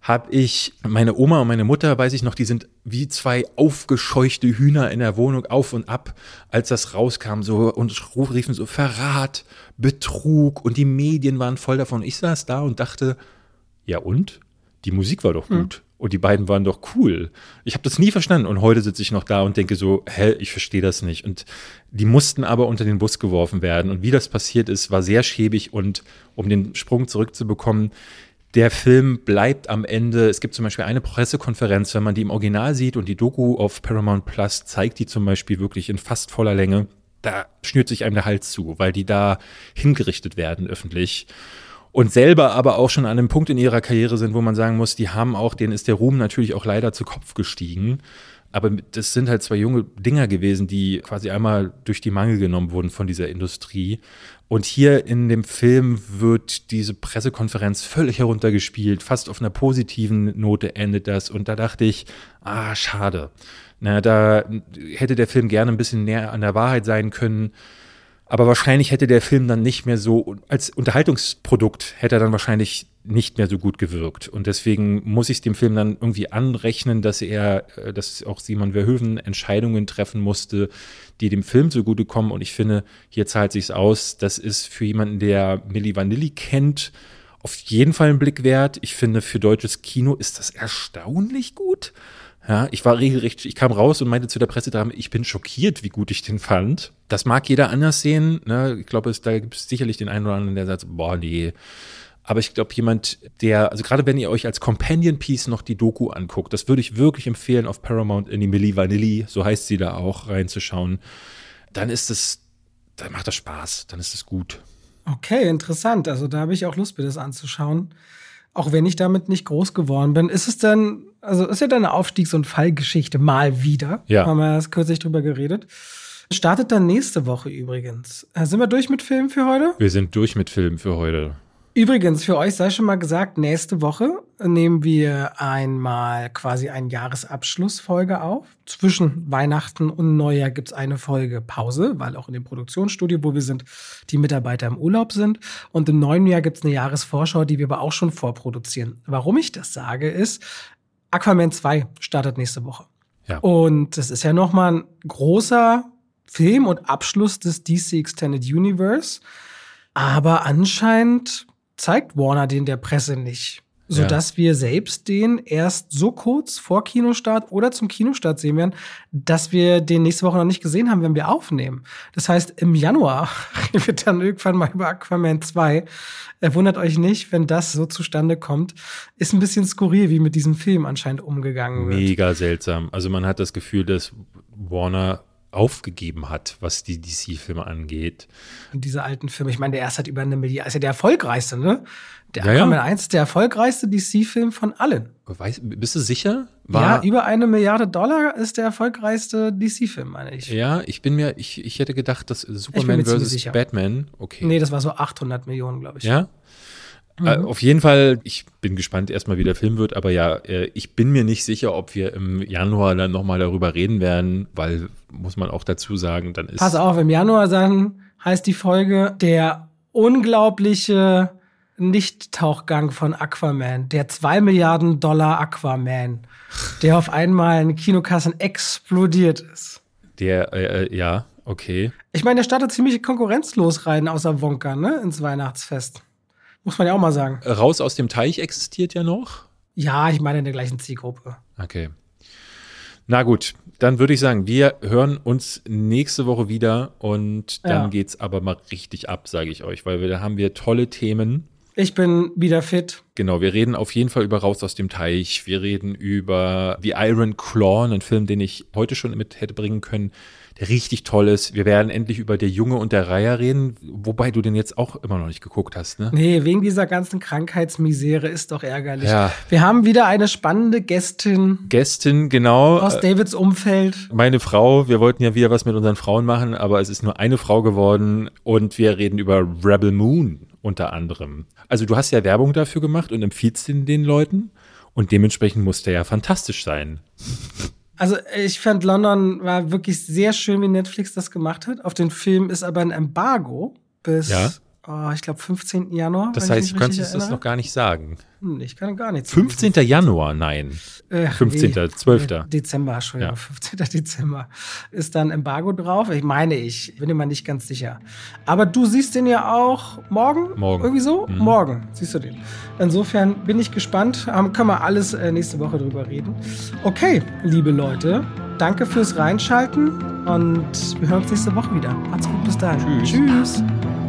habe ich meine Oma und meine Mutter, weiß ich noch, die sind wie zwei aufgescheuchte Hühner in der Wohnung auf und ab, als das rauskam so und riefen so Verrat, Betrug und die Medien waren voll davon. Ich saß da und dachte, ja und? Die Musik war doch gut. Hm. Und die beiden waren doch cool. Ich habe das nie verstanden. Und heute sitze ich noch da und denke so, hä, ich verstehe das nicht. Und die mussten aber unter den Bus geworfen werden. Und wie das passiert ist, war sehr schäbig. Und um den Sprung zurückzubekommen, der Film bleibt am Ende, es gibt zum Beispiel eine Pressekonferenz, wenn man die im Original sieht und die Doku auf Paramount Plus zeigt die zum Beispiel wirklich in fast voller Länge, da schnürt sich einem der Hals zu, weil die da hingerichtet werden öffentlich. Und selber aber auch schon an einem Punkt in ihrer Karriere sind, wo man sagen muss, die haben auch, denen ist der Ruhm natürlich auch leider zu Kopf gestiegen. Aber das sind halt zwei junge Dinger gewesen, die quasi einmal durch die Mangel genommen wurden von dieser Industrie. Und hier in dem Film wird diese Pressekonferenz völlig heruntergespielt. Fast auf einer positiven Note endet das. Und da dachte ich, ah, schade. Na, da hätte der Film gerne ein bisschen näher an der Wahrheit sein können. Aber wahrscheinlich hätte der Film dann nicht mehr so, als Unterhaltungsprodukt hätte er dann wahrscheinlich nicht mehr so gut gewirkt. Und deswegen muss ich es dem Film dann irgendwie anrechnen, dass er, dass auch Simon Verhoeven Entscheidungen treffen musste, die dem Film zugutekommen. Und ich finde, hier zahlt sich's aus. Das ist für jemanden, der Milli Vanilli kennt, auf jeden Fall ein Blick wert. Ich finde, für deutsches Kino ist das erstaunlich gut. Ja, ich war regelrecht, ich kam raus und meinte zu der Pressedame, ich bin schockiert, wie gut ich den fand. Das mag jeder anders sehen. Ne? Ich glaube, es, da gibt es sicherlich den einen oder anderen, der sagt, boah, nee. Aber ich glaube, jemand, der, also gerade wenn ihr euch als Companion Piece noch die Doku anguckt, das würde ich wirklich empfehlen, auf Paramount in die Milli Vanilli, so heißt sie da auch, reinzuschauen. Dann ist es, dann macht das Spaß, dann ist es gut. Okay, interessant. Also da habe ich auch Lust, mir das anzuschauen. Auch wenn ich damit nicht groß geworden bin. Ist es denn, also ist ja deine Aufstiegs- und Fallgeschichte mal wieder. Ja. Haben wir erst kürzlich drüber geredet. Startet dann nächste Woche übrigens. Sind wir durch mit Filmen für heute? Wir sind durch mit Filmen für heute. Übrigens, für euch sei schon mal gesagt, nächste Woche nehmen wir einmal quasi eine Jahresabschlussfolge auf. Zwischen Weihnachten und Neujahr gibt's eine Folge Pause, weil auch in dem Produktionsstudio, wo wir sind, die Mitarbeiter im Urlaub sind. Und im neuen Jahr gibt's eine Jahresvorschau, die wir aber auch schon vorproduzieren. Warum ich das sage, ist, Aquaman zwei startet nächste Woche. Ja. Und das ist ja nochmal ein großer Film und Abschluss des D C Extended Universe. Aber anscheinend zeigt Warner den der Presse nicht, sodass ja. wir selbst den erst so kurz vor Kinostart oder zum Kinostart sehen werden, dass wir den nächste Woche noch nicht gesehen haben, wenn wir aufnehmen. Das heißt, im Januar reden wir dann irgendwann mal über Aquaman zwei. Äh, wundert euch nicht, wenn das so zustande kommt. Ist ein bisschen skurril, wie mit diesem Film anscheinend umgegangen wird. Mega seltsam. Also man hat das Gefühl, dass Warner aufgegeben hat, was die D C-Filme angeht. Und diese alten Filme, ich meine, der erste hat über eine Milliarde, ist ja der erfolgreichste, ne? Der ja, Aquaman ja. eins ist der erfolgreichste D C-Film von allen. Weiß, bist du sicher? War, ja, über eine Milliarde Dollar ist der erfolgreichste D C-Film, meine ich. Ja, ich bin mir, ich, ich hätte gedacht, dass Superman versus Batman, okay. Nee, das war so achthundert Millionen, glaube ich. Ja? Mhm. Äh, auf jeden Fall, ich bin gespannt erstmal, wie der Film wird, aber ja, äh, ich bin mir nicht sicher, ob wir im Januar dann nochmal darüber reden werden, weil, muss man auch dazu sagen, dann ist... Pass auf, im Januar dann heißt die Folge der unglaubliche Nicht-Tauchgang von Aquaman, der zwei Milliarden Dollar Aquaman, der auf einmal in Kinokassen explodiert ist. Der, äh, ja, okay. Ich meine, der startet ziemlich konkurrenzlos rein, außer Wonka, ne, ins Weihnachtsfest. Muss man ja auch mal sagen. Raus aus dem Teich existiert ja noch? Ja, ich meine in der gleichen Zielgruppe. Okay. Na gut, dann würde ich sagen, wir hören uns nächste Woche wieder und dann ja. geht's aber mal richtig ab, sage ich euch, weil wir, da haben wir tolle Themen. Ich bin wieder fit. Genau, wir reden auf jeden Fall über Raus aus dem Teich. Wir reden über The Iron Claw, einen Film, den ich heute schon mit hätte bringen können, der richtig toll ist. Wir werden endlich über Der Junge und der Reiher reden, wobei du den jetzt auch immer noch nicht geguckt hast, ne? Nee, wegen dieser ganzen Krankheitsmisere ist doch ärgerlich. Ja. Wir haben wieder eine spannende Gästin. Gästin, genau. Aus Davids Umfeld. Meine Frau, wir wollten ja wieder was mit unseren Frauen machen, aber es ist nur eine Frau geworden und wir reden über Rebel Moon unter anderem. Also du hast ja Werbung dafür gemacht und empfiehlst den den Leuten und dementsprechend muss der ja fantastisch sein. Also ich fand, London war wirklich sehr schön, wie Netflix das gemacht hat. Auf den Film ist aber ein Embargo bis ja. oh, ich glaube, fünfzehnten Januar. Das heißt, du könntest es noch gar nicht sagen. Hm, ich kann gar nichts. fünfzehnten Januar, nein. Äh, fünfzehnten zwölften Nee, Dezember, Entschuldigung, Ja. fünfzehnten Dezember. Ist dann Embargo drauf? Ich meine, ich bin mir nicht ganz sicher. Aber du siehst den ja auch morgen? Morgen. Irgendwie so? Mhm. Morgen siehst du den. Insofern bin ich gespannt. Ähm, können wir alles äh, nächste Woche drüber reden. Okay, liebe Leute, danke fürs Reinschalten und wir hören uns nächste Woche wieder. Macht's gut, bis dahin. Tschüss. Tschüss.